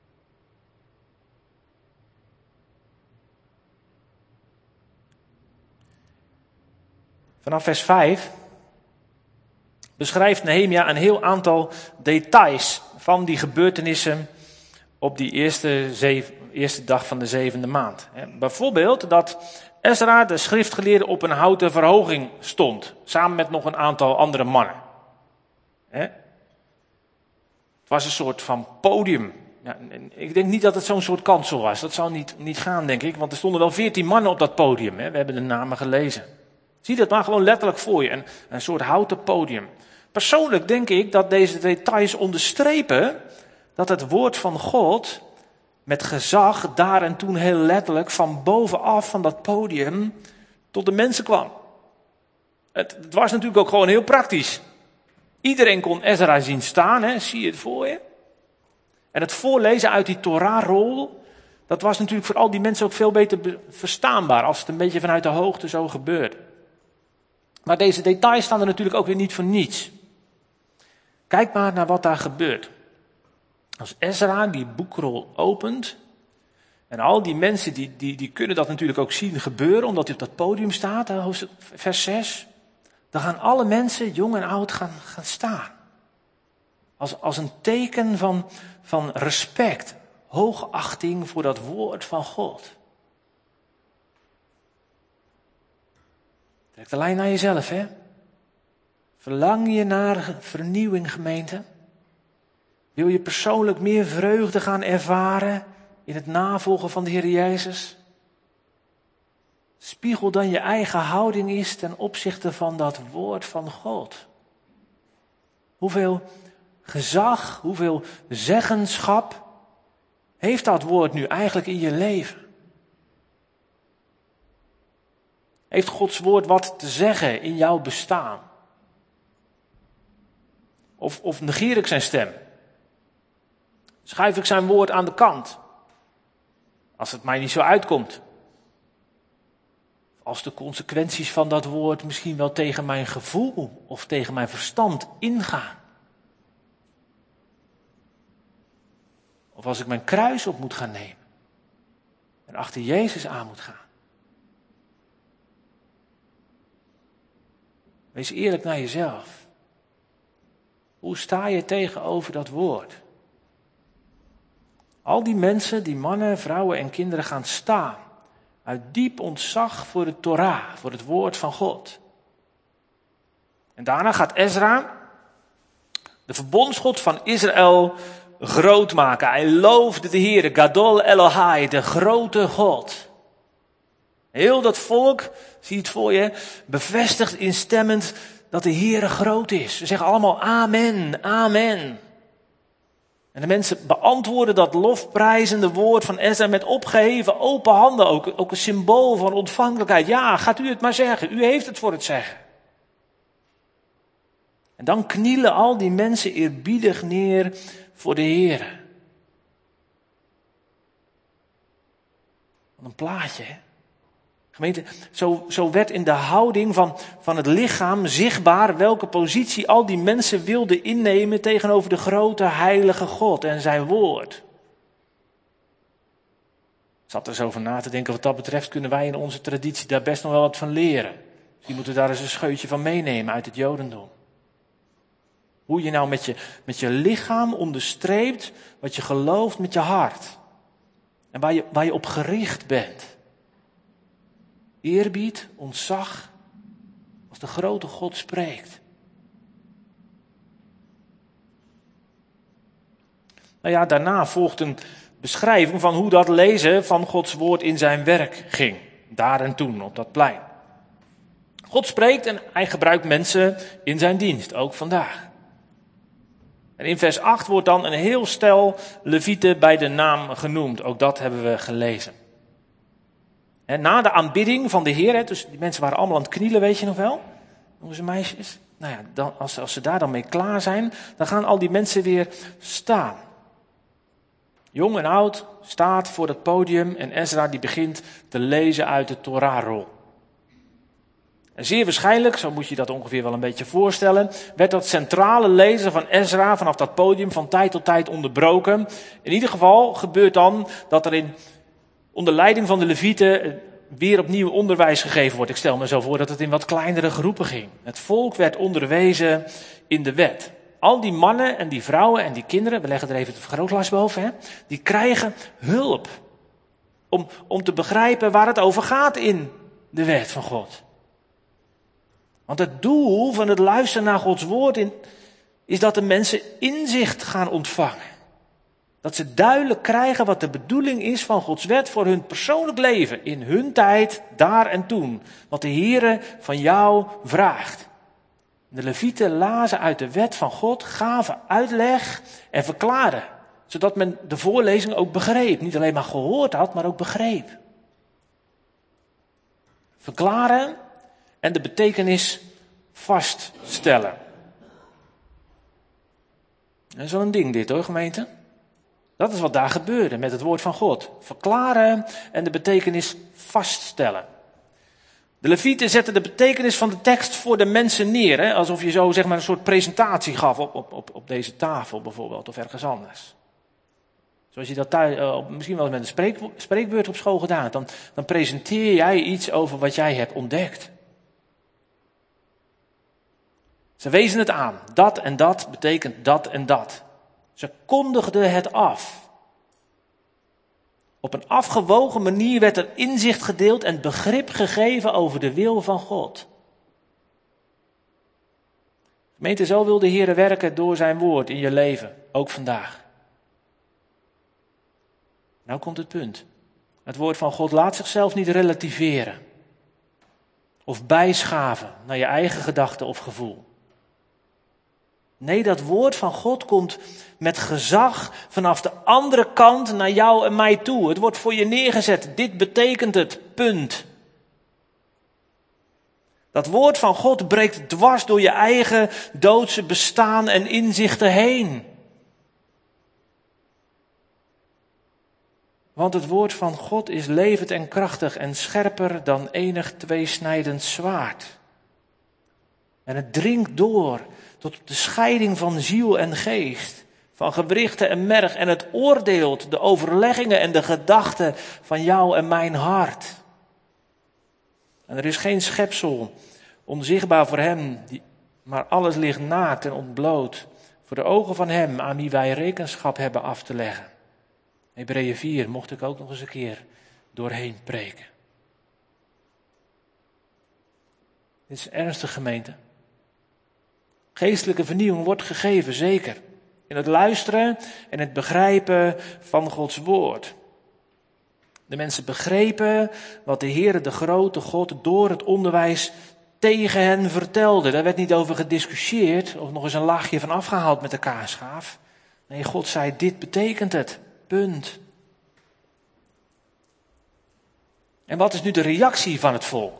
Vanaf vers 5 beschrijft Nehemia een heel aantal details van die gebeurtenissen op die eerste dag van de 7e maand. Bijvoorbeeld dat Ezra, de schriftgeleerde, op een houten verhoging stond, samen met nog een aantal andere mannen. Het was een soort van podium. Ja, ik denk niet dat het zo'n soort kansel was. Dat zou niet gaan, denk ik. Want er stonden wel 14 mannen op dat podium. We hebben de namen gelezen. Zie dat maar gewoon letterlijk voor je. Een soort houten podium. Persoonlijk denk ik dat deze details onderstrepen dat het woord van God met gezag daar en toen heel letterlijk van bovenaf van dat podium tot de mensen kwam. Het was natuurlijk ook gewoon heel praktisch. Iedereen kon Ezra zien staan, zie je het voor je? En het voorlezen uit die Torah-rol, dat was natuurlijk voor al die mensen ook veel beter verstaanbaar als het een beetje vanuit de hoogte zo gebeurde. Maar deze details staan er natuurlijk ook weer niet voor niets. Kijk maar naar wat daar gebeurt. Als Ezra die boekrol opent, en al die mensen die kunnen dat natuurlijk ook zien gebeuren, omdat hij op dat podium staat, vers 6. Dan gaan alle mensen, jong en oud, gaan staan. Als een teken van respect, hoogachting voor dat woord van God. Trek de lijn naar jezelf, hè. Verlang je naar vernieuwing, gemeente? Wil je persoonlijk meer vreugde gaan ervaren in het navolgen van de Heer Jezus? Spiegel dan je eigen houding eens ten opzichte van dat woord van God. Hoeveel gezag, hoeveel zeggenschap heeft dat woord nu eigenlijk in je leven? Heeft Gods woord wat te zeggen in jouw bestaan? Of negeer ik zijn stem? Schuif ik zijn woord aan de kant? Als het mij niet zo uitkomt. Als de consequenties van dat woord misschien wel tegen mijn gevoel of tegen mijn verstand ingaan. Of als ik mijn kruis op moet gaan nemen. En achter Jezus aan moet gaan. Wees eerlijk naar jezelf. Hoe sta je tegenover dat woord? Al die mensen, die mannen, vrouwen en kinderen gaan staan. Uit diep ontzag voor de Torah, voor het woord van God. En daarna gaat Ezra de verbondsgod van Israël groot maken. Hij loofde de Heere, Gadol Elohai, de grote God. Heel dat volk, zie het voor je, bevestigt instemmend dat de Heere groot is. Ze zeggen allemaal amen, amen. En de mensen beantwoorden dat lofprijzende woord van Ezra met opgeheven open handen. Ook een symbool van ontvankelijkheid. Ja, gaat u het maar zeggen. U heeft het voor het zeggen. En dan knielen al die mensen eerbiedig neer voor de Heere. Wat een plaatje, hè? Gemeente, zo werd in de houding van het lichaam zichtbaar welke positie al die mensen wilden innemen tegenover de grote heilige God en zijn woord. Ik zat er zo over na te denken, wat dat betreft kunnen wij in onze traditie daar best nog wel wat van leren. Die moeten daar eens een scheutje van meenemen uit het Jodendom. Hoe je nou met je lichaam onderstreept wat je gelooft met je hart. En waar je op gericht bent. Eerbied, ontzag, als de grote God spreekt. Nou ja, daarna volgt een beschrijving van hoe dat lezen van Gods woord in zijn werk ging. Daar en toen, op dat plein. God spreekt en hij gebruikt mensen in zijn dienst, ook vandaag. En in vers 8 wordt dan een heel stel levieten bij de naam genoemd. Ook dat hebben we gelezen. En na de aanbidding van de Heer, dus die mensen waren allemaal aan het knielen, weet je nog wel? Jongens en meisjes. Nou ja, dan, als ze daar dan mee klaar zijn, dan gaan al die mensen weer staan. Jong en oud staat voor het podium en Ezra die begint te lezen uit de Torahrol. En zeer waarschijnlijk, zo moet je dat ongeveer wel een beetje voorstellen, werd dat centrale lezen van Ezra vanaf dat podium van tijd tot tijd onderbroken. In ieder geval gebeurt dan dat er onder leiding van de levieten weer opnieuw onderwijs gegeven wordt. Ik stel me zo voor dat het in wat kleinere groepen ging. Het volk werd onderwezen in de wet. Al die mannen en die vrouwen en die kinderen, we leggen er even het vergrootglas boven, hè, die krijgen hulp om te begrijpen waar het over gaat in de wet van God. Want het doel van het luisteren naar Gods woord is dat de mensen inzicht gaan ontvangen. Dat ze duidelijk krijgen wat de bedoeling is van Gods wet voor hun persoonlijk leven. In hun tijd, daar en toen. Wat de Heere van jou vraagt. De levieten lazen uit de wet van God, gaven uitleg en verklaarden. Zodat men de voorlezing ook begreep. Niet alleen maar gehoord had, maar ook begreep. Verklaren en de betekenis vaststellen. Dat is wel een ding dit hoor, gemeente. Dat is wat daar gebeurde met het woord van God. Verklaren en de betekenis vaststellen. De Levieten zetten de betekenis van de tekst voor de mensen neer. Hè? Alsof je zo zeg maar een soort presentatie gaf op deze tafel bijvoorbeeld. Of ergens anders. Zoals je dat thuis, misschien wel eens met een spreekbeurt op school gedaan hebt. Dan presenteer jij iets over wat jij hebt ontdekt. Ze wezen het aan. Dat en dat betekent dat en dat. Ze kondigden het af. Op een afgewogen manier werd er inzicht gedeeld en begrip gegeven over de wil van God. Gemeente, zo wil de Heer werken door zijn woord in je leven, ook vandaag. Nou komt het punt. Het woord van God laat zichzelf niet relativeren. Of bijschaven naar je eigen gedachte of gevoel. Nee, dat woord van God komt met gezag vanaf de andere kant naar jou en mij toe. Het wordt voor je neergezet. Dit betekent het. Punt. Dat woord van God breekt dwars door je eigen doodse bestaan en inzichten heen. Want het woord van God is levend en krachtig en scherper dan enig tweesnijdend zwaard. En het dringt door tot de scheiding van ziel en geest, van gewrichten en merg. En het oordeelt de overleggingen en de gedachten van jou en mijn hart. En er is geen schepsel onzichtbaar voor hem, maar alles ligt naakt en ontbloot voor de ogen van hem aan wie wij rekenschap hebben af te leggen. Hebreeën 4 mocht ik ook nog eens een keer doorheen preken. Dit is ernstig, gemeente. Geestelijke vernieuwing wordt gegeven, zeker. In het luisteren en het begrijpen van Gods woord. De mensen begrepen wat de Heere, de grote God, door het onderwijs tegen hen vertelde. Daar werd niet over gediscussieerd of nog eens een laagje van afgehaald met de kaasschaaf. Nee, God zei, dit betekent het. Punt. En wat is nu de reactie van het volk?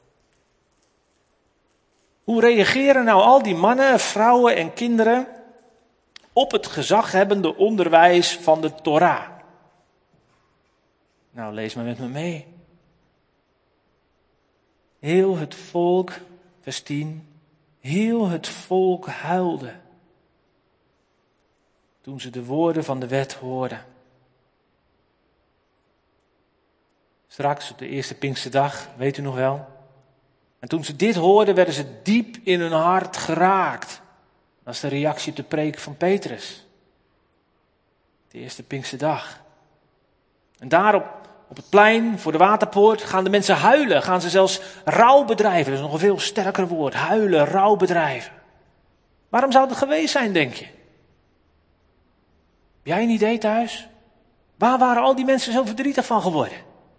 Hoe reageren nou al die mannen, vrouwen en kinderen op het gezaghebbende onderwijs van de Torah? Nou, lees maar met me mee. Heel het volk, vers 10, heel het volk huilde toen ze de woorden van de wet hoorden. Straks op de eerste Pinksterdag, weet u nog wel. En toen ze dit hoorden, werden ze diep in hun hart geraakt. Dat is de reactie op de preek van Petrus. De eerste Pinksterdag. En daarop, op het plein voor de waterpoort, gaan de mensen huilen. Gaan ze zelfs rouw bedrijven. Dat is nog een veel sterker woord. Huilen, rouw bedrijven. Waarom zou het geweest zijn, denk je? Heb jij een idee thuis? Waar waren al die mensen zo verdrietig van geworden?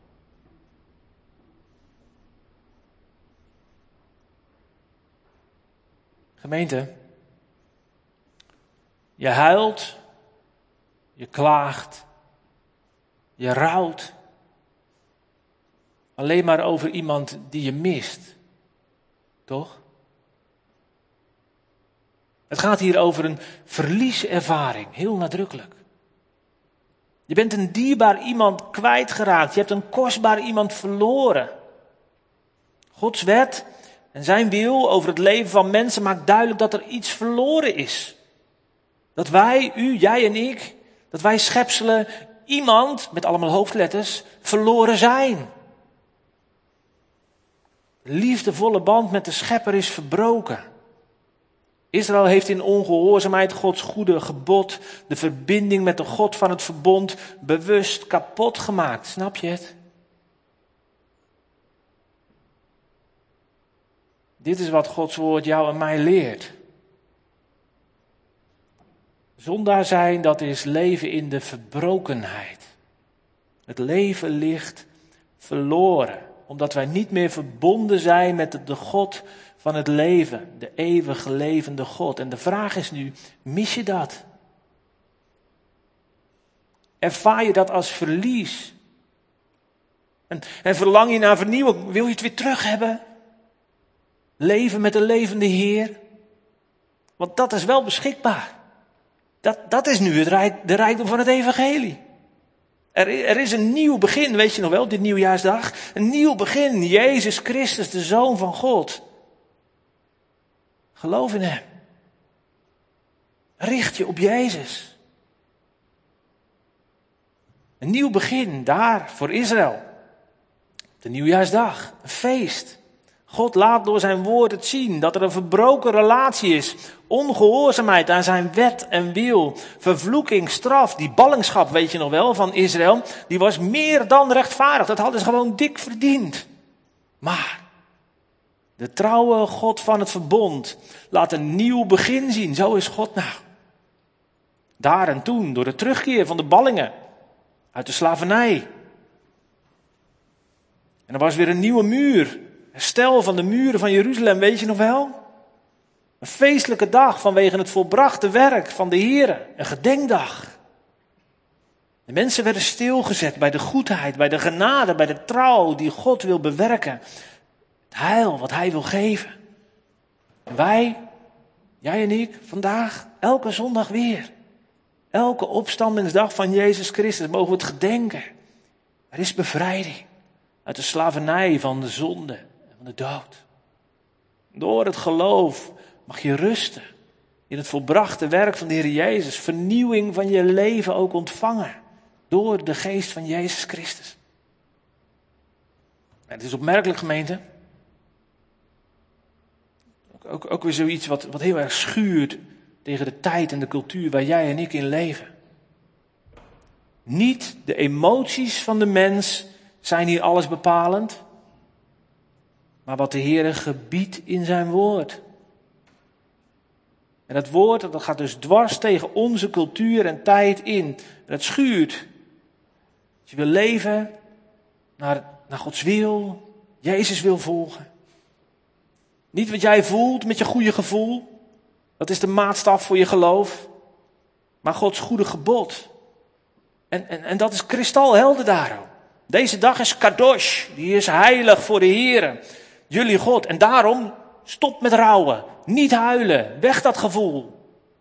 Gemeente, je huilt, je klaagt, je rouwt. Alleen maar over iemand die je mist. Toch? Het gaat hier over een verlieservaring, heel nadrukkelijk. Je bent een dierbaar iemand kwijtgeraakt, je hebt een kostbaar iemand verloren. Gods wet en zijn wil over het leven van mensen maakt duidelijk dat er iets verloren is. Dat wij, u, jij en ik, dat wij schepselen, iemand, met allemaal hoofdletters, verloren zijn. De liefdevolle band met de schepper is verbroken. Israël heeft in ongehoorzaamheid Gods goede gebod, de verbinding met de God van het verbond, bewust kapot gemaakt. Snap je het? Dit is wat Gods woord jou en mij leert. Zondaar zijn, dat is leven in de verbrokenheid. Het leven ligt verloren, omdat wij niet meer verbonden zijn met de God van het leven, de eeuwig levende God. En de vraag is nu, mis je dat? Ervaar je dat als verlies? En verlang je naar vernieuwing? Wil je het weer terug hebben? Leven met de levende Heer? Want dat is wel beschikbaar. Dat is nu de rijkdom van het evangelie. Er is een nieuw begin, weet je nog wel, dit nieuwjaarsdag. Een nieuw begin, Jezus Christus, de Zoon van God. Geloof in hem. Richt je op Jezus. Een nieuw begin, daar, voor Israël. De nieuwjaarsdag, een feest. God laat door zijn woord het zien dat er een verbroken relatie is. Ongehoorzaamheid aan zijn wet en wil. Vervloeking, straf, die ballingschap, weet je nog wel, van Israël. Die was meer dan rechtvaardig. Dat hadden ze gewoon dik verdiend. Maar de trouwe God van het verbond laat een nieuw begin zien. Zo is God nou. Daar en toen, door de terugkeer van de ballingen uit de slavernij. En er was weer een nieuwe muur. Herstel van de muren van Jeruzalem, weet je nog wel? Een feestelijke dag vanwege het volbrachte werk van de Here. Een gedenkdag. De mensen werden stilgezet bij de goedheid, bij de genade, bij de trouw die God wil bewerken. Het heil wat hij wil geven. En wij, jij en ik, vandaag, elke zondag weer. Elke opstandingsdag van Jezus Christus mogen we het gedenken. Er is bevrijding uit de slavernij van de zonde en van de dood. Door het geloof mag je rusten in het volbrachte werk van de Heer Jezus. Vernieuwing van je leven ook ontvangen door de geest van Jezus Christus. En het is opmerkelijk, gemeente. Ook weer zoiets wat heel erg schuurt tegen de tijd en de cultuur waar jij en ik in leven. Niet de emoties van de mens zijn hier alles bepalend, maar wat de Heere gebiedt in zijn woord. En dat woord, dat gaat dus dwars tegen onze cultuur en tijd in. En het schuurt. Als je wil leven naar Gods wil, Jezus wil volgen. Niet wat jij voelt met je goede gevoel. Dat is de maatstaf voor je geloof. Maar Gods goede gebod. En dat is kristalhelder daarom. Deze dag is kadosh. Die is heilig voor de Heere. Jullie God. En daarom stop met rouwen. Niet huilen. Weg dat gevoel.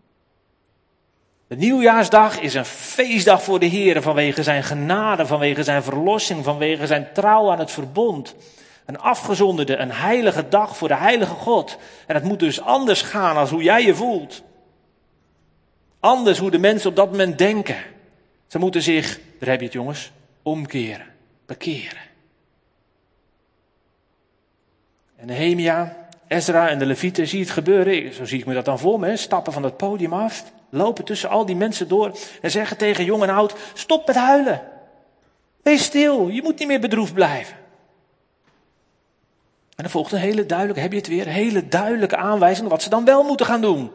De nieuwjaarsdag is een feestdag voor de Heere. Vanwege zijn genade. Vanwege zijn verlossing. Vanwege zijn trouw aan het verbond. Een afgezonderde, een heilige dag voor de heilige God. En het moet dus anders gaan als hoe jij je voelt. Anders hoe de mensen op dat moment denken. Ze moeten zich, daar heb je het jongens, omkeren, bekeren. En Nehemia, Ezra en de Levieten, zie het gebeuren. Zo zie ik me dat dan voor me, stappen van het podium af. Lopen tussen al die mensen door en zeggen tegen jong en oud, stop met huilen. Wees stil, je moet niet meer bedroefd blijven. En dan volgt een hele duidelijke, heb je het weer, hele duidelijke aanwijzing wat ze dan wel moeten gaan doen.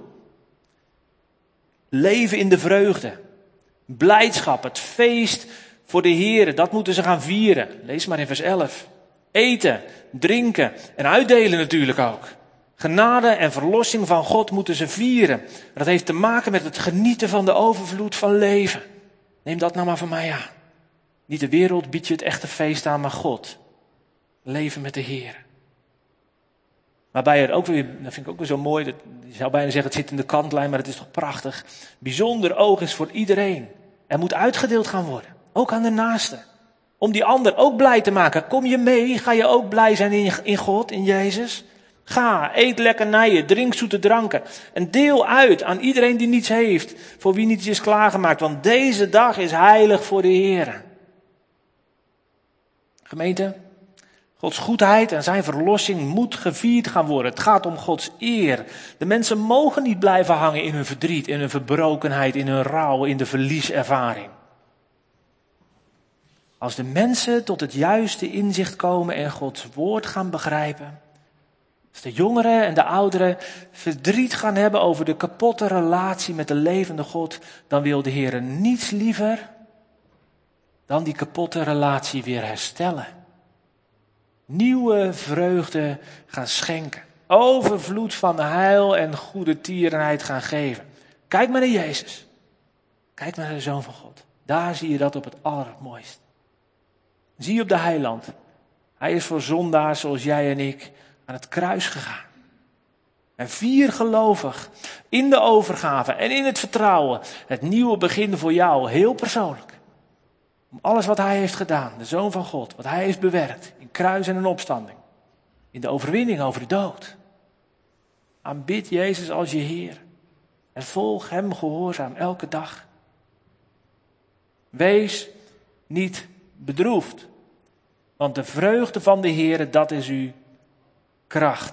Leven in de vreugde. Blijdschap, het feest voor de Heere, dat moeten ze gaan vieren. Lees maar in vers 11. Eten, drinken en uitdelen natuurlijk ook. Genade en verlossing van God moeten ze vieren. Dat heeft te maken met het genieten van de overvloed van leven. Neem dat nou maar van mij aan. Niet de wereld biedt je het echte feest aan, maar God. Leven met de Heere. Waarbij er ook weer, dat vind ik ook weer zo mooi, je zou bijna zeggen het zit in de kantlijn, maar het is toch prachtig. Bijzonder oog is voor iedereen. Er moet uitgedeeld gaan worden, ook aan de naaste. Om die ander ook blij te maken. Kom je mee, ga je ook blij zijn in God, in Jezus? Ga, eet lekkernijen, drink zoete dranken. En deel uit aan iedereen die niets heeft, voor wie niets is klaargemaakt. Want deze dag is heilig voor de Heer. Gemeente, Gods goedheid en zijn verlossing moet gevierd gaan worden. Het gaat om Gods eer. De mensen mogen niet blijven hangen in hun verdriet, in hun verbrokenheid, in hun rouw, in de verlieservaring. Als de mensen tot het juiste inzicht komen en Gods woord gaan begrijpen. Als de jongeren en de ouderen verdriet gaan hebben over de kapotte relatie met de levende God, dan wil de Heer niets liever dan die kapotte relatie weer herstellen. Nieuwe vreugde gaan schenken. Overvloed van heil en goede tierenheid gaan geven. Kijk maar naar Jezus. Kijk maar naar de Zoon van God. Daar zie je dat op het allermooist. Zie je op de heiland. Hij is voor zondaars zoals jij en ik aan het kruis gegaan. En vier gelovig in de overgave en in het vertrouwen. Het nieuwe begin voor jou, heel persoonlijk. Om alles wat hij heeft gedaan, de Zoon van God, wat hij heeft bewerkt, in kruis en in opstanding. In de overwinning over de dood. Aanbid Jezus als je Heer. En volg hem gehoorzaam elke dag. Wees niet bedroefd. Want de vreugde van de Heer, dat is uw kracht.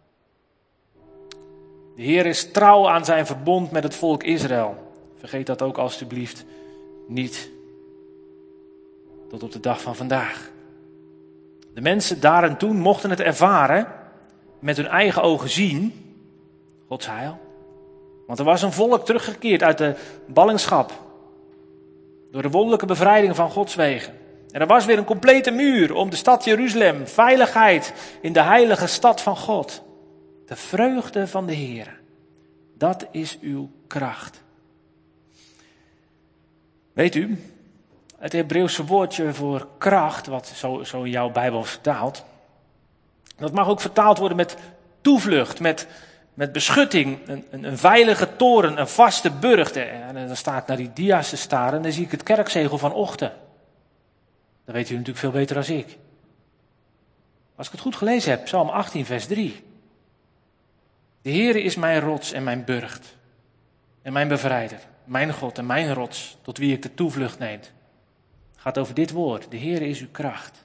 De Heer is trouw aan zijn verbond met het volk Israël. Vergeet dat ook alstublieft niet. Tot op de dag van vandaag. De mensen daar en toen mochten het ervaren, met hun eigen ogen zien, Gods heil. Want er was een volk teruggekeerd uit de ballingschap. Door de wonderlijke bevrijding van Gods wegen. En er was weer een complete muur om de stad Jeruzalem. Veiligheid in de heilige stad van God. De vreugde van de Heer. Dat is uw kracht. Weet u, het Hebreeuwse woordje voor kracht, wat zo in jouw Bijbel vertaald, dat mag ook vertaald worden met toevlucht, met beschutting, een veilige toren, een vaste burcht. En dan sta ik naar die dia's te staren en dan zie ik het kerkzegel van Ochten. Dat weet u natuurlijk veel beter dan ik. Als ik het goed gelezen heb, Psalm 18, vers 3. De Heere is mijn rots en mijn burcht. En mijn bevrijder. Mijn God en mijn rots, tot wie ik de toevlucht neem. Het gaat over dit woord. De Heere is uw kracht.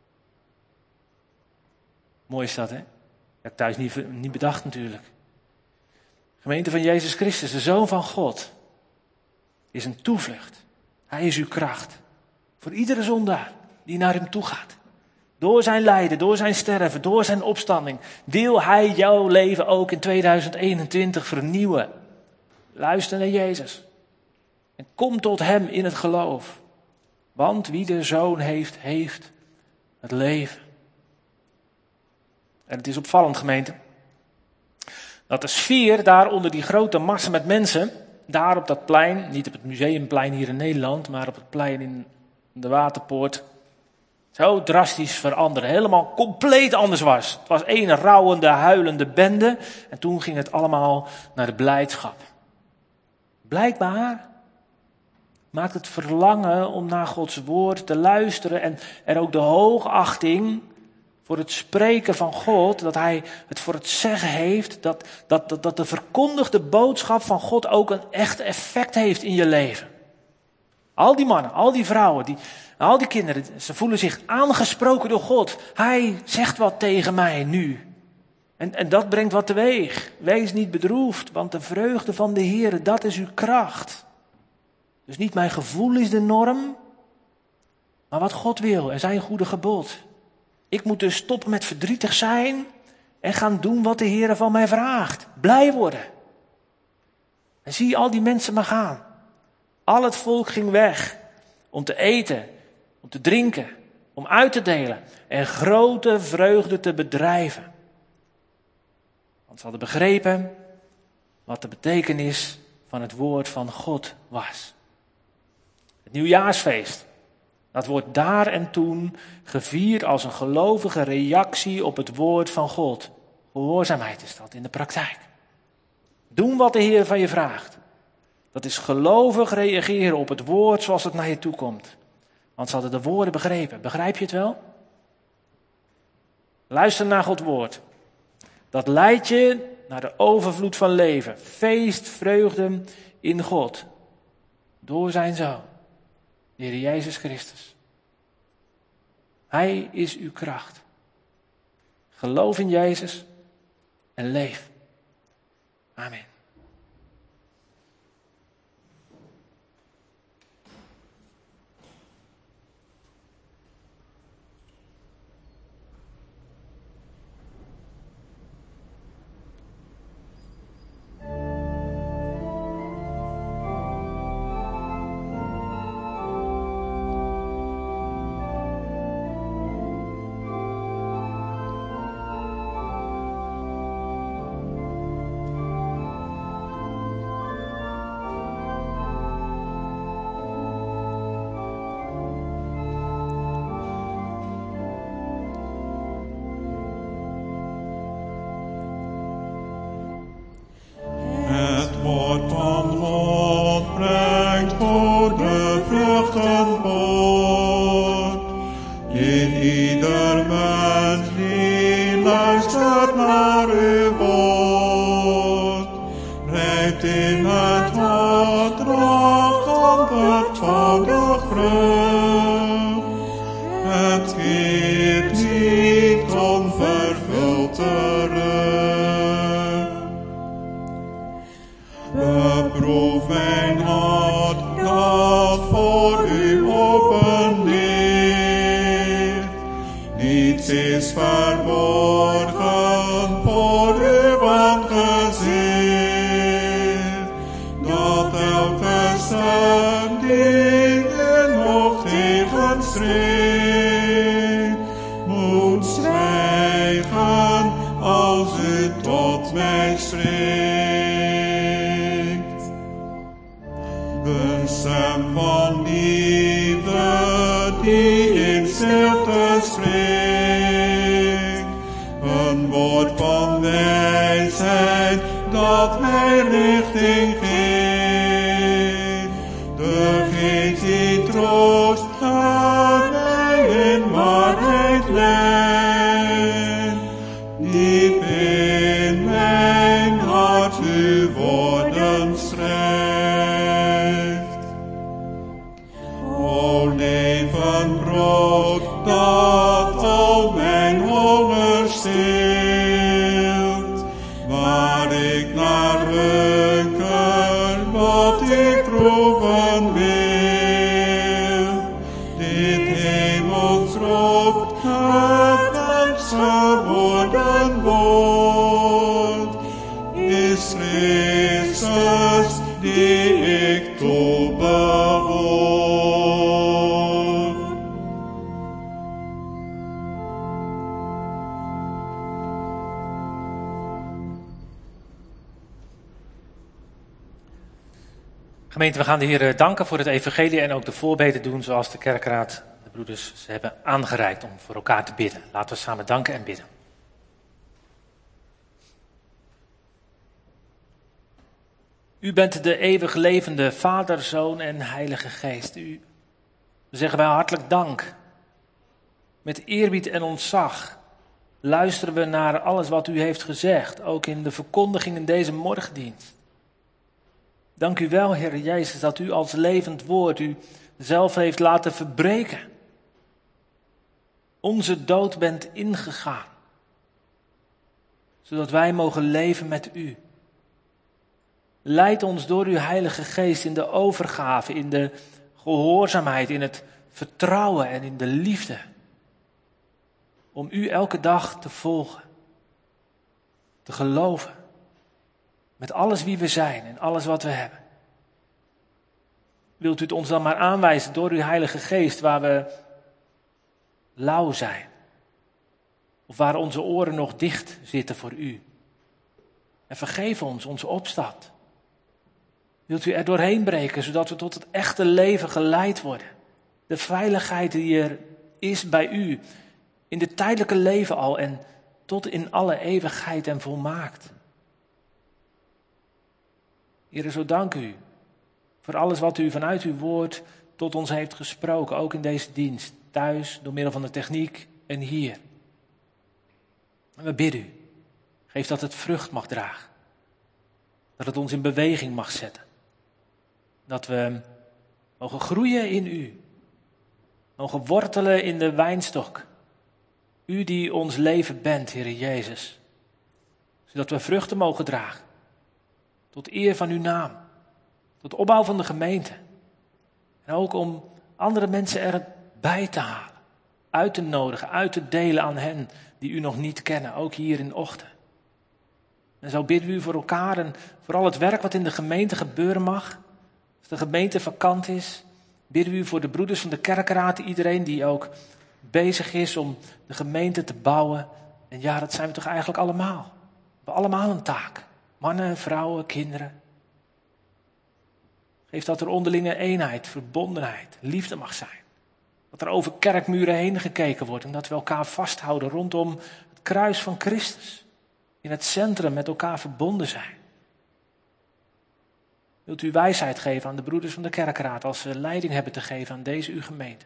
Mooi is dat, hè? Dat heb ik thuis niet bedacht natuurlijk. Gemeente van Jezus Christus, de Zoon van God, is een toevlucht. Hij is uw kracht. Voor iedere zondaar die naar hem toe gaat. Door zijn lijden, door zijn sterven, door zijn opstanding, wil hij jouw leven ook in 2021 vernieuwen. Luister naar Jezus. En kom tot hem in het geloof. Want wie de Zoon heeft, heeft het leven. En het is opvallend, gemeente, dat de sfeer daar onder die grote massa met mensen, daar op dat plein, niet op het museumplein hier in Nederland, maar op het plein in de Waterpoort, zo drastisch veranderde. Helemaal compleet anders was. Het was één rouwende, huilende bende en toen ging het allemaal naar de blijdschap. Blijkbaar maakt het verlangen om naar Gods woord te luisteren en ook de hoogachting voor het spreken van God, dat hij het voor het zeggen heeft, dat de verkondigde boodschap van God ook een echt effect heeft in je leven. Al die mannen, al die vrouwen, al die kinderen, ze voelen zich aangesproken door God. Hij zegt wat tegen mij nu. En dat brengt wat teweeg. Wees niet bedroefd, want de vreugde van de Heer, dat is uw kracht. Dus niet mijn gevoel is de norm, maar wat God wil en zijn goede gebod. Ik moet dus stoppen met verdrietig zijn en gaan doen wat de Heer van mij vraagt. Blij worden. En zie al die mensen maar gaan. Al het volk ging weg om te eten, om te drinken, om uit te delen en grote vreugde te bedrijven. Want ze hadden begrepen wat de betekenis van het woord van God was. Het nieuwjaarsfeest, dat wordt daar en toen gevierd als een gelovige reactie op het woord van God. Gehoorzaamheid is dat in de praktijk. Doen wat de Heer van je vraagt. Dat is gelovig reageren op het woord zoals het naar je toe komt. Want ze hadden de woorden begrepen. Begrijp je het wel? Luister naar Gods woord. Dat leidt je naar de overvloed van leven. Feest, vreugde in God. Door zijn Zoon, de Heer Jezus Christus. Hij is uw kracht. Geloof in Jezus en leef. Amen. beproef mijn hart dat voor u openleert. Niets is verborgen voor uw aangezicht, dat elke stem die u nog tegenstreekt, moet zwijgen als u tot mij spreekt. De stem van liefde die in stilte spreekt, een woord van wijsheid dat mij richting geeft. De geest die troost gaat mij in waarheid leidt, diep in mijn hart uw woorden schrijft. O levensbrood dat al mijn honger stilt, waar ik naar hunker, wat ik proeven wil. Dit hemelsrood, het geworden woord, is Christus die ik toebehoor. Gemeente, we gaan de Heer danken voor het evangelie en ook de voorbeden doen zoals de kerkraad, de broeders, ze hebben aangereikt om voor elkaar te bidden. Laten we samen danken en bidden. U bent de eeuwig levende Vader, Zoon en Heilige Geest. U zeggen wij hartelijk dank. Met eerbied en ontzag luisteren we naar alles wat u heeft gezegd, ook in de verkondiging in deze morgendienst. Dank u wel, Heer Jezus, dat u als levend woord u zelf heeft laten verbreken. Onze dood bent ingegaan, zodat wij mogen leven met u. Leid ons door uw Heilige Geest in de overgave, in de gehoorzaamheid, in het vertrouwen en in de liefde. Om u elke dag te volgen, te geloven. Met alles wie we zijn en alles wat we hebben. Wilt u het ons dan maar aanwijzen door uw Heilige Geest waar we lauw zijn. Of waar onze oren nog dicht zitten voor u. En vergeef ons onze opstand. Wilt u er doorheen breken zodat we tot het echte leven geleid worden. De veiligheid die er is bij u. In dit tijdelijke leven al en tot in alle eeuwigheid en volmaakt. Heere, zo dank u voor alles wat u vanuit uw woord tot ons heeft gesproken. Ook in deze dienst, thuis, door middel van de techniek en hier. En we bidden u, geef dat het vrucht mag dragen. Dat het ons in beweging mag zetten. Dat we mogen groeien in u. Mogen wortelen in de wijnstok. U die ons leven bent, Heere Jezus. Zodat we vruchten mogen dragen. Tot eer van uw naam. Tot opbouw van de gemeente. En ook om andere mensen erbij te halen. Uit te nodigen, uit te delen aan hen die u nog niet kennen. Ook hier in de ochtend. En zo bidden we u voor elkaar en voor al het werk wat in de gemeente gebeuren mag. Als de gemeente vakant is, bidden we u voor de broeders van de kerkraad. Iedereen die ook bezig is om de gemeente te bouwen. En ja, dat zijn we toch eigenlijk allemaal. We hebben allemaal een taak. Mannen, vrouwen, kinderen. Geef dat er onderlinge eenheid, verbondenheid, liefde mag zijn. Dat er over kerkmuren heen gekeken wordt en dat we elkaar vasthouden rondom het kruis van Christus. In het centrum met elkaar verbonden zijn. Wilt u wijsheid geven aan de broeders van de kerkraad als ze leiding hebben te geven aan deze uw gemeente.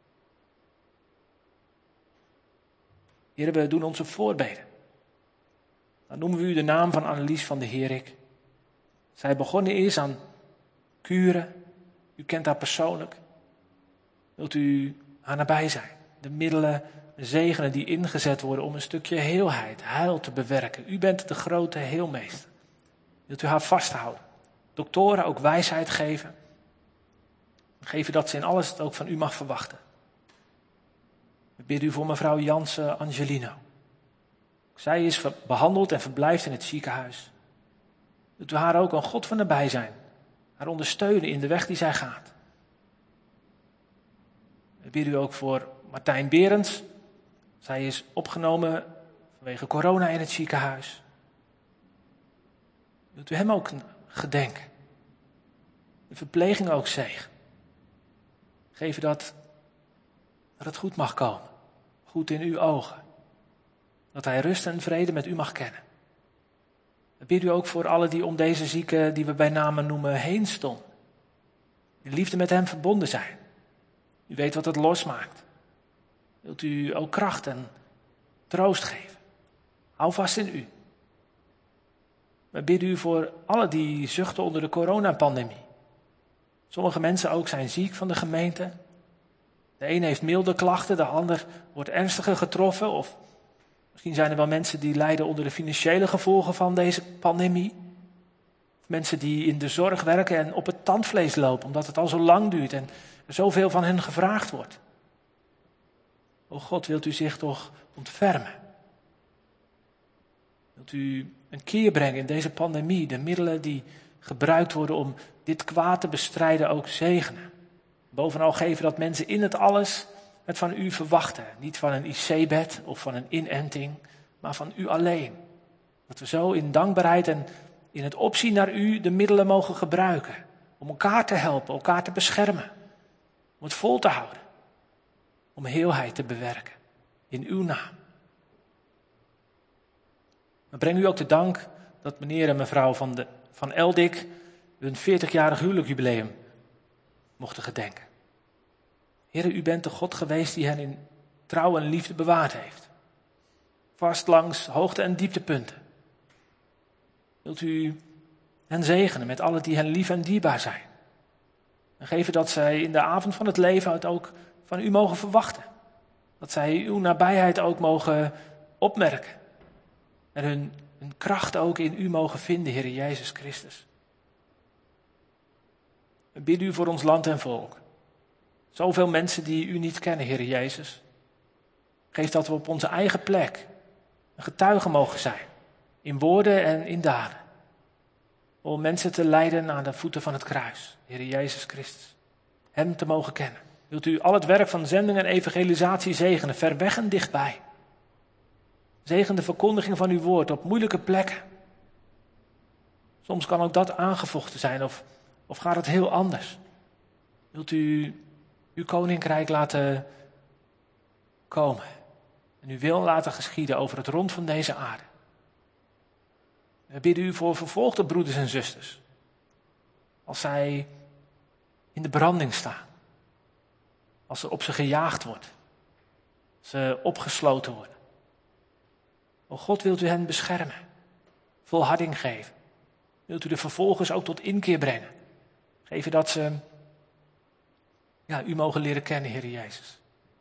Heer, we doen onze voorbeden. Dan noemen we u de naam van Annelies van de Herik. Zij begonnen is aan kuren. U kent haar persoonlijk. Wilt u haar nabij zijn? De middelen, de zegenen die ingezet worden om een stukje heelheid, heil te bewerken. U bent de grote heelmeester. Wilt u haar vasthouden? doktoren ook wijsheid geven. Geven dat ze in alles het ook van u mag verwachten. We bidden u voor mevrouw Jansen Angelino. Zij is behandeld en verblijft in het ziekenhuis. Wilt u haar ook een God van nabij zijn. Haar ondersteunen in de weg die zij gaat. We bidden u ook voor Martijn Berends. Zij is opgenomen vanwege corona in het ziekenhuis. Wilt u hem ook gedenken. De verpleging ook zegen. Geven dat het goed mag komen. Goed in uw ogen. Dat hij rust en vrede met u mag kennen. We bidden u ook voor allen die om deze zieke, die we bij name noemen, heen stonden. Die liefde met hem verbonden zijn. U weet wat het losmaakt. Wilt u ook kracht en troost geven. Hou vast in u. We bidden u voor allen die zuchten onder de coronapandemie. Sommige mensen ook zijn ziek van de gemeente. De een heeft milde klachten, de ander wordt ernstiger getroffen. Of misschien zijn er wel mensen die lijden onder de financiële gevolgen van deze pandemie. Of mensen die in de zorg werken en op het tandvlees lopen, omdat het al zo lang duurt en er zoveel van hen gevraagd wordt. O God, wilt u zich toch ontfermen? Wilt u een keer brengen in deze pandemie, de middelen die gebruikt worden om dit kwaad te bestrijden ook zegenen. Bovenal geven dat mensen in het alles het van u verwachten. Niet van een IC-bed of van een inenting, maar van u alleen. Dat we zo in dankbaarheid en in het opzien naar u de middelen mogen gebruiken. Om elkaar te helpen, elkaar te beschermen. Om het vol te houden. Om heelheid te bewerken. In uw naam. We brengen u ook de dank dat meneer en mevrouw van Eldik hun 40-jarig huwelijksjubileum mochten gedenken. Heere, u bent de God geweest die hen in trouw en liefde bewaard heeft. Vast langs hoogte- en dieptepunten. Wilt u hen zegenen met allen die hen lief en dierbaar zijn. En geven dat zij in de avond van het leven het ook van u mogen verwachten. Dat zij uw nabijheid ook mogen opmerken. En hun kracht ook in u mogen vinden, Heere Jezus Christus. We bidden u voor ons land en volk. Zoveel mensen die u niet kennen, Heere Jezus. Geef dat we op onze eigen plek een getuige mogen zijn. In woorden en in daden. Om mensen te leiden aan de voeten van het kruis, Heere Jezus Christus. Hem te mogen kennen. Wilt u al het werk van zending en evangelisatie zegenen, ver weg en dichtbij. Zegen de verkondiging van uw woord op moeilijke plekken. Soms kan ook dat aangevochten zijn of gaat het heel anders. Wilt u uw koninkrijk laten komen en uw wil laten geschieden over het rond van deze aarde. We bidden u voor vervolgde broeders en zusters. Als zij in de branding staan. Als er op ze gejaagd wordt. Als ze opgesloten worden. O God, wilt u hen beschermen. Volharding geven. Wilt u de vervolgers ook tot inkeer brengen. Geven dat ze u mogen leren kennen, Heer Jezus.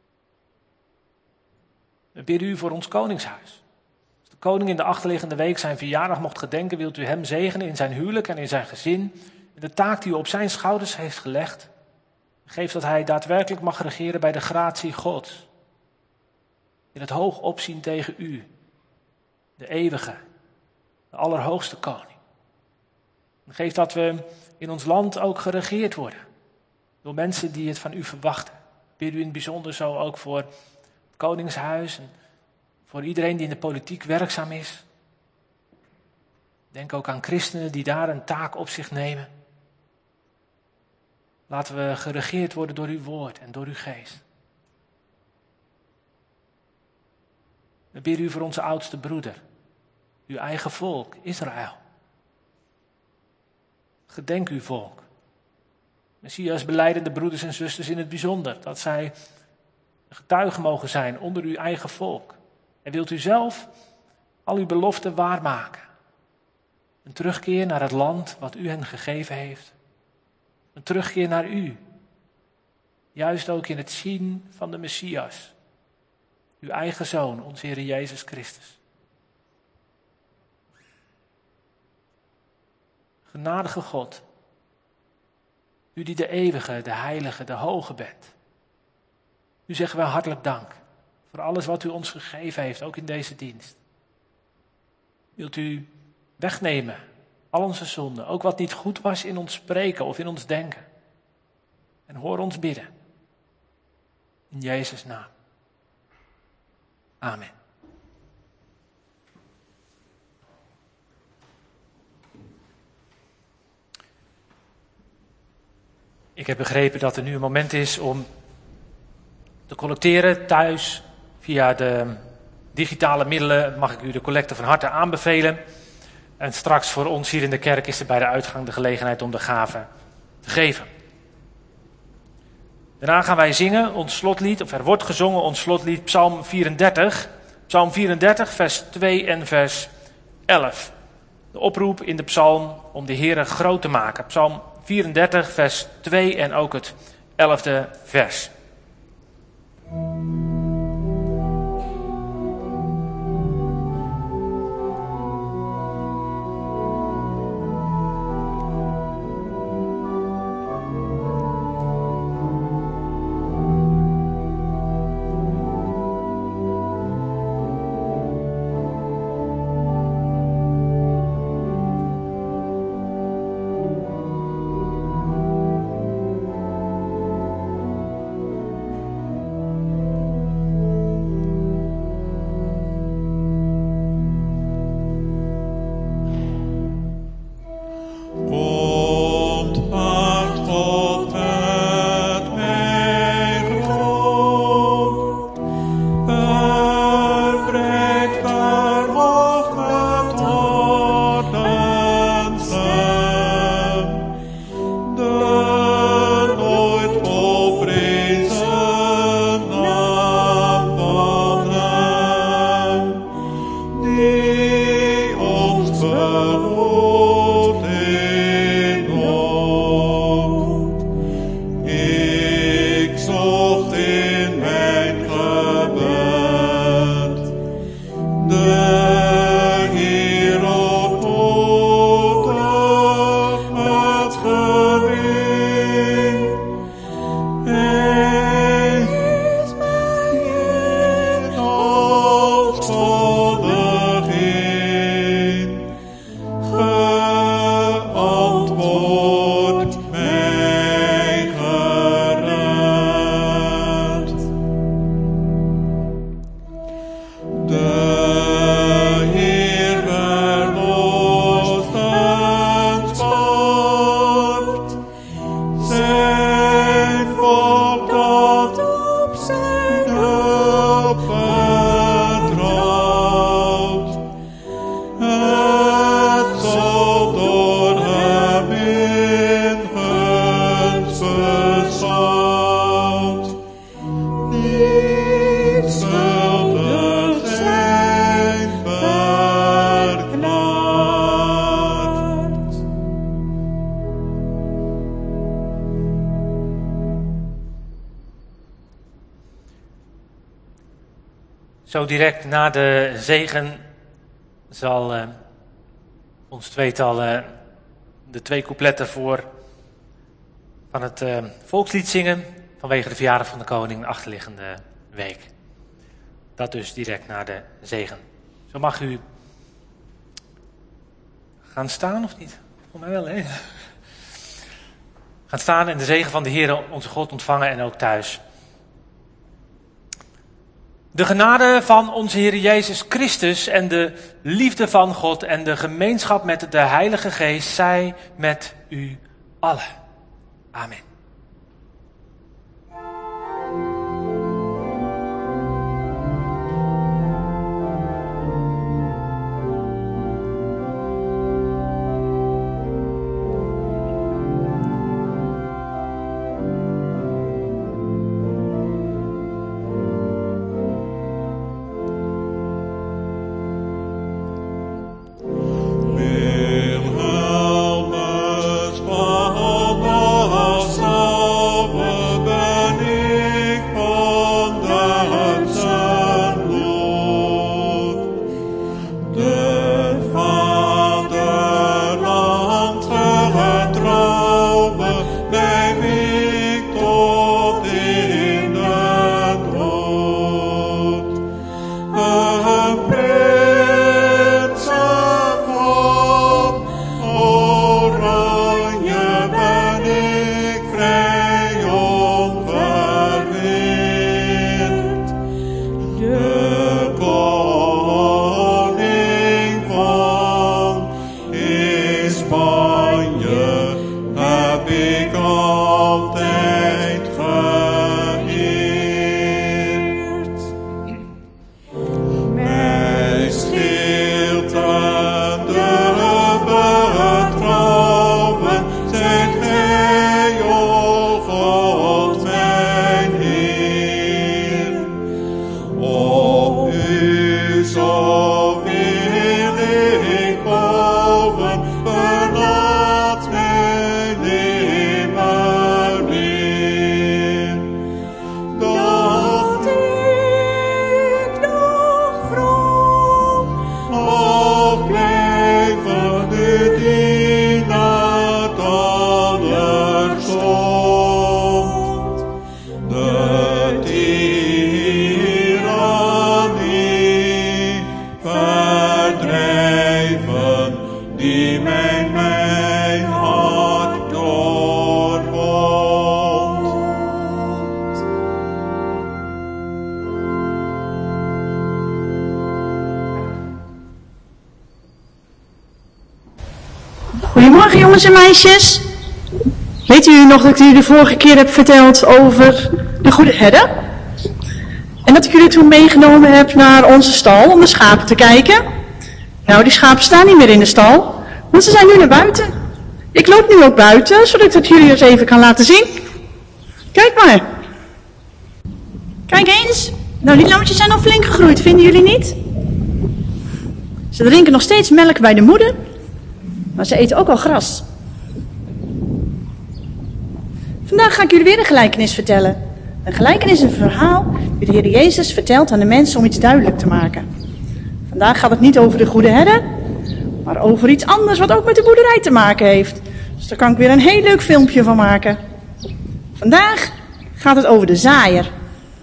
We bidden u voor ons koningshuis. Als de koning in de achterliggende week zijn verjaardag mocht gedenken, wilt u hem zegenen in zijn huwelijk en in zijn gezin. En de taak die u op zijn schouders heeft gelegd. Geef dat hij daadwerkelijk mag regeren bij de gratie Gods. In het hoog opzien tegen u. De eeuwige, de allerhoogste koning. En geef dat we in ons land ook geregeerd worden. Door mensen die het van u verwachten. Bid u in het bijzonder zo ook voor het koningshuis. En voor iedereen die in de politiek werkzaam is. Denk ook aan christenen die daar een taak op zich nemen. Laten we geregeerd worden door uw woord en door uw geest. We bidden u voor onze oudste broeder. Uw eigen volk, Israël. Gedenk uw volk. Messias belijdende broeders en zusters in het bijzonder. Dat zij getuigen mogen zijn onder uw eigen volk. En wilt u zelf al uw beloften waarmaken. Een terugkeer naar het land wat u hen gegeven heeft. Een terugkeer naar u. Juist ook in het zien van de Messias. Uw eigen Zoon, onze Heer Jezus Christus. Genadige God, u die de eeuwige, de heilige, de hoge bent. U zeggen wij hartelijk dank voor alles wat u ons gegeven heeft, ook in deze dienst. Wilt u wegnemen, al onze zonden, ook wat niet goed was in ons spreken of in ons denken. En hoor ons bidden. In Jezus' naam. Amen. Ik heb begrepen dat er nu een moment is om te collecteren thuis. Via de digitale middelen mag ik u de collecte van harte aanbevelen. En straks voor ons hier in de kerk is er bij de uitgang de gelegenheid om de gave te geven. Daarna gaan wij zingen ons slotlied, of er wordt gezongen ons slotlied, Psalm 34. Psalm 34, vers 2 en vers 11. De oproep in de psalm om de Heere groot te maken. Psalm 34, vers 2 en ook het 11e vers. Zo direct na de zegen zal ons tweetal de 2 coupletten van het volkslied zingen vanwege de verjaardag van de koning de achterliggende week. Dat dus direct na de zegen. Zo mag u gaan staan of niet? Voor mij wel, hè? Gaan staan en de zegen van de Heer onze God ontvangen en ook thuis. De genade van onze Heer Jezus Christus en de liefde van God en de gemeenschap met de Heilige Geest zij met u allen. Amen. Wilhelmus, Paulus, jongens en meisjes? Weet u nog dat ik jullie de vorige keer heb verteld over de goede herder? En dat ik jullie toen meegenomen heb naar onze stal om de schapen te kijken? Nou, die schapen staan niet meer in de stal, want ze zijn nu naar buiten. Ik loop nu ook buiten, zodat ik het jullie eens even kan laten zien. Kijk maar. Kijk eens. Nou, die lammetjes zijn al flink gegroeid, vinden jullie niet? Ze drinken nog steeds melk bij de moeder, maar ze eten ook al gras. Vandaag ga ik jullie weer een gelijkenis vertellen. Een gelijkenis is een verhaal die de Heer Jezus vertelt aan de mensen om iets duidelijk te maken. Vandaag gaat het niet over de goede herder, maar over iets anders wat ook met de boerderij te maken heeft. Dus daar kan ik weer een heel leuk filmpje van maken. Vandaag gaat het over de zaaier.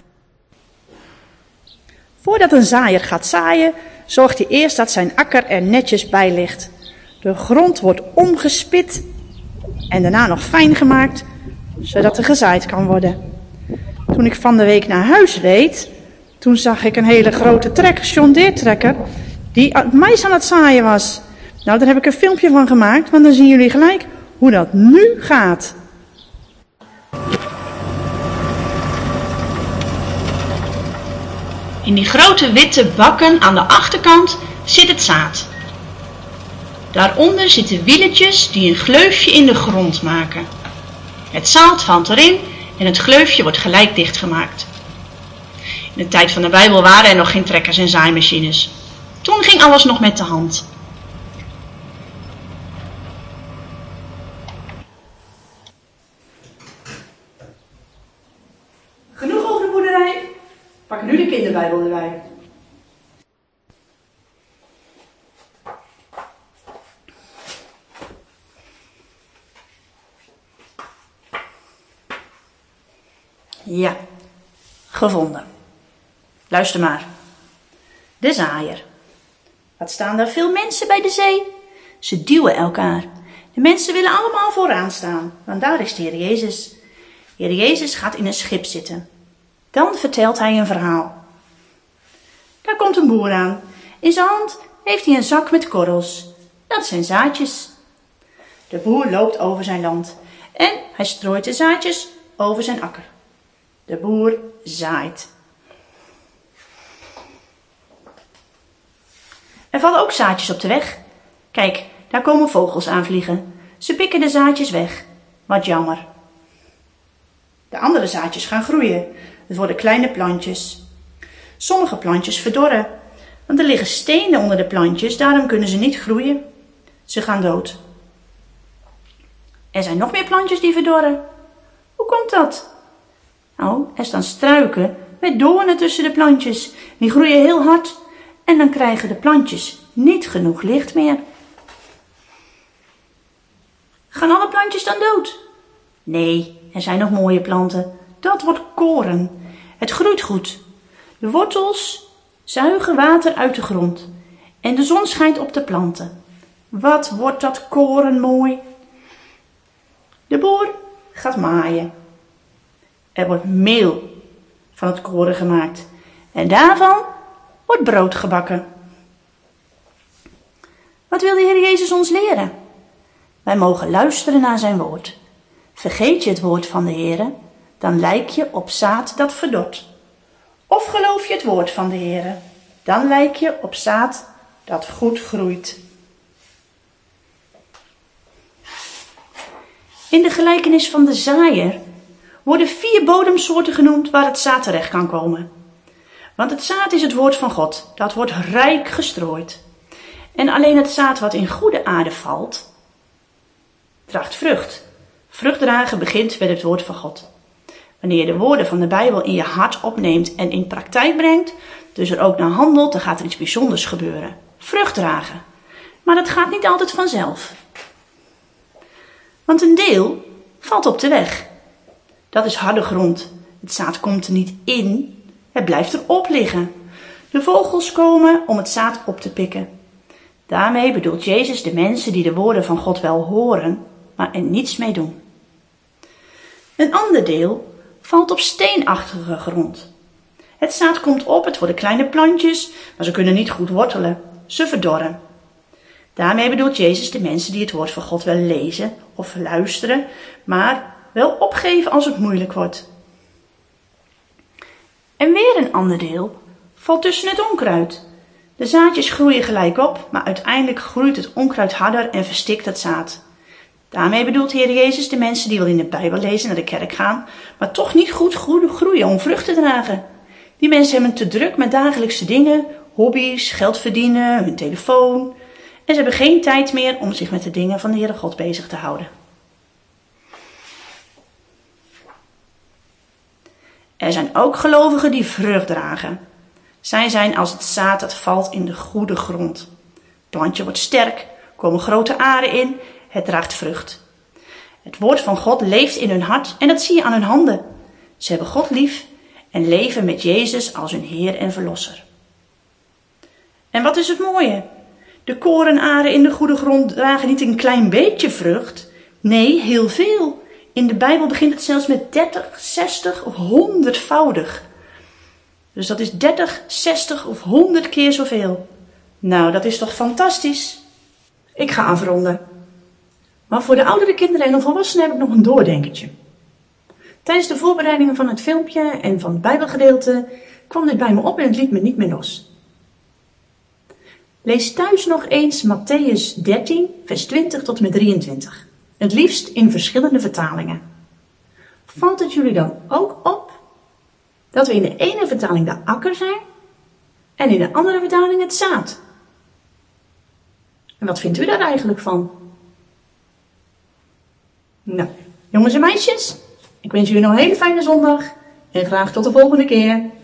Voordat een zaaier gaat zaaien, zorgt hij eerst dat zijn akker er netjes bij ligt. De grond wordt omgespit en daarna nog fijn gemaakt, zodat er gezaaid kan worden. Toen ik van de week naar huis reed, toen zag ik een hele grote trekker, John Deere trekker, die mais aan het zaaien was. Nou, daar heb ik een filmpje van gemaakt, want dan zien jullie gelijk hoe dat nu gaat. In die grote witte bakken aan de achterkant zit het zaad. Daaronder zitten wieletjes die een gleufje in de grond maken. Het zaad valt erin en het gleufje wordt gelijk dichtgemaakt. In de tijd van de Bijbel waren er nog geen trekkers en zaaimachines. Toen ging alles nog met de hand. Genoeg over de boerderij. Pak nu de kinderbijbel erbij. Ja, gevonden. Luister maar. De zaaier. Wat staan daar veel mensen bij de zee? Ze duwen elkaar. De mensen willen allemaal vooraan staan, want daar is de Heer Jezus. De Heer Jezus gaat in een schip zitten. Dan vertelt hij een verhaal. Daar komt een boer aan. In zijn hand heeft hij een zak met korrels. Dat zijn zaadjes. De boer loopt over zijn land en hij strooit de zaadjes over zijn akker. De boer zaait. Er vallen ook zaadjes op de weg. Kijk, daar komen vogels aanvliegen. Ze pikken de zaadjes weg. Wat jammer. De andere zaadjes gaan groeien. Het worden kleine plantjes. Sommige plantjes verdorren, want er liggen stenen onder de plantjes, daarom kunnen ze niet groeien. Ze gaan dood. Er zijn nog meer plantjes die verdorren. Hoe komt dat? Nou, er staan struiken met doornen tussen de plantjes. Die groeien heel hard en dan krijgen de plantjes niet genoeg licht meer. Gaan alle plantjes dan dood? Nee, er zijn nog mooie planten. Dat wordt koren. Het groeit goed. De wortels zuigen water uit de grond en de zon schijnt op de planten. Wat wordt dat koren mooi. De boer gaat maaien. Er wordt meel van het koren gemaakt en daarvan wordt brood gebakken. Wat wil de Heer Jezus ons leren? Wij mogen luisteren naar zijn woord. Vergeet je het woord van de Heer, dan lijk je op zaad dat verdort. Of geloof je het woord van de Heer, dan lijk je op zaad dat goed groeit. In de gelijkenis van de zaaier worden 4 bodemsoorten genoemd waar het zaad terecht kan komen. Want het zaad is het woord van God, dat wordt rijk gestrooid. En alleen het zaad wat in goede aarde valt, draagt vrucht. Vrucht dragen begint met het woord van God. Wanneer je de woorden van de Bijbel in je hart opneemt en in praktijk brengt, dus er ook naar handelt, dan gaat er iets bijzonders gebeuren. Vrucht dragen. Maar dat gaat niet altijd vanzelf. Want een deel valt op de weg. Dat is harde grond. Het zaad komt er niet in, het blijft erop liggen. De vogels komen om het zaad op te pikken. Daarmee bedoelt Jezus de mensen die de woorden van God wel horen, maar er niets mee doen. Een ander deel valt op steenachtige grond. Het zaad komt op, het worden kleine plantjes, maar ze kunnen niet goed wortelen. Ze verdorren. Daarmee bedoelt Jezus de mensen die het woord van God wel lezen of luisteren, maar wel opgeven als het moeilijk wordt. En weer een ander deel valt tussen het onkruid. De zaadjes groeien gelijk op, maar uiteindelijk groeit het onkruid harder en verstikt het zaad. Daarmee bedoelt Heer Jezus de mensen die wel in de Bijbel lezen, naar de kerk gaan, maar toch niet goed groeien om vrucht te dragen. Die mensen hebben te druk met dagelijkse dingen, hobby's, geld verdienen, hun telefoon. En ze hebben geen tijd meer om zich met de dingen van de Heere God bezig te houden. Er zijn ook gelovigen die vrucht dragen. Zij zijn als het zaad dat valt in de goede grond. Het plantje wordt sterk, komen grote aren in, het draagt vrucht. Het woord van God leeft in hun hart en dat zie je aan hun handen. Ze hebben God lief en leven met Jezus als hun Heer en Verlosser. En wat is het mooie? De korenaren in de goede grond dragen niet een klein beetje vrucht. Nee, heel veel. In de Bijbel begint het zelfs met 30, 60 of 100-voudig. Dus dat is 30, 60 of 100 keer zoveel. Nou, dat is toch fantastisch? Ik ga afronden. Maar voor de oudere kinderen en de volwassenen heb ik nog een doordenkertje. Tijdens de voorbereidingen van het filmpje en van het Bijbelgedeelte kwam dit bij me op en het liet me niet meer los. Lees thuis nog eens Mattheüs 13, vers 20 tot en met 23. Het liefst in verschillende vertalingen. Valt het jullie dan ook op dat we in de ene vertaling de akker zijn en in de andere vertaling het zaad? En wat vindt u daar eigenlijk van? Nou, jongens en meisjes, ik wens jullie nog een hele fijne zondag en graag tot de volgende keer.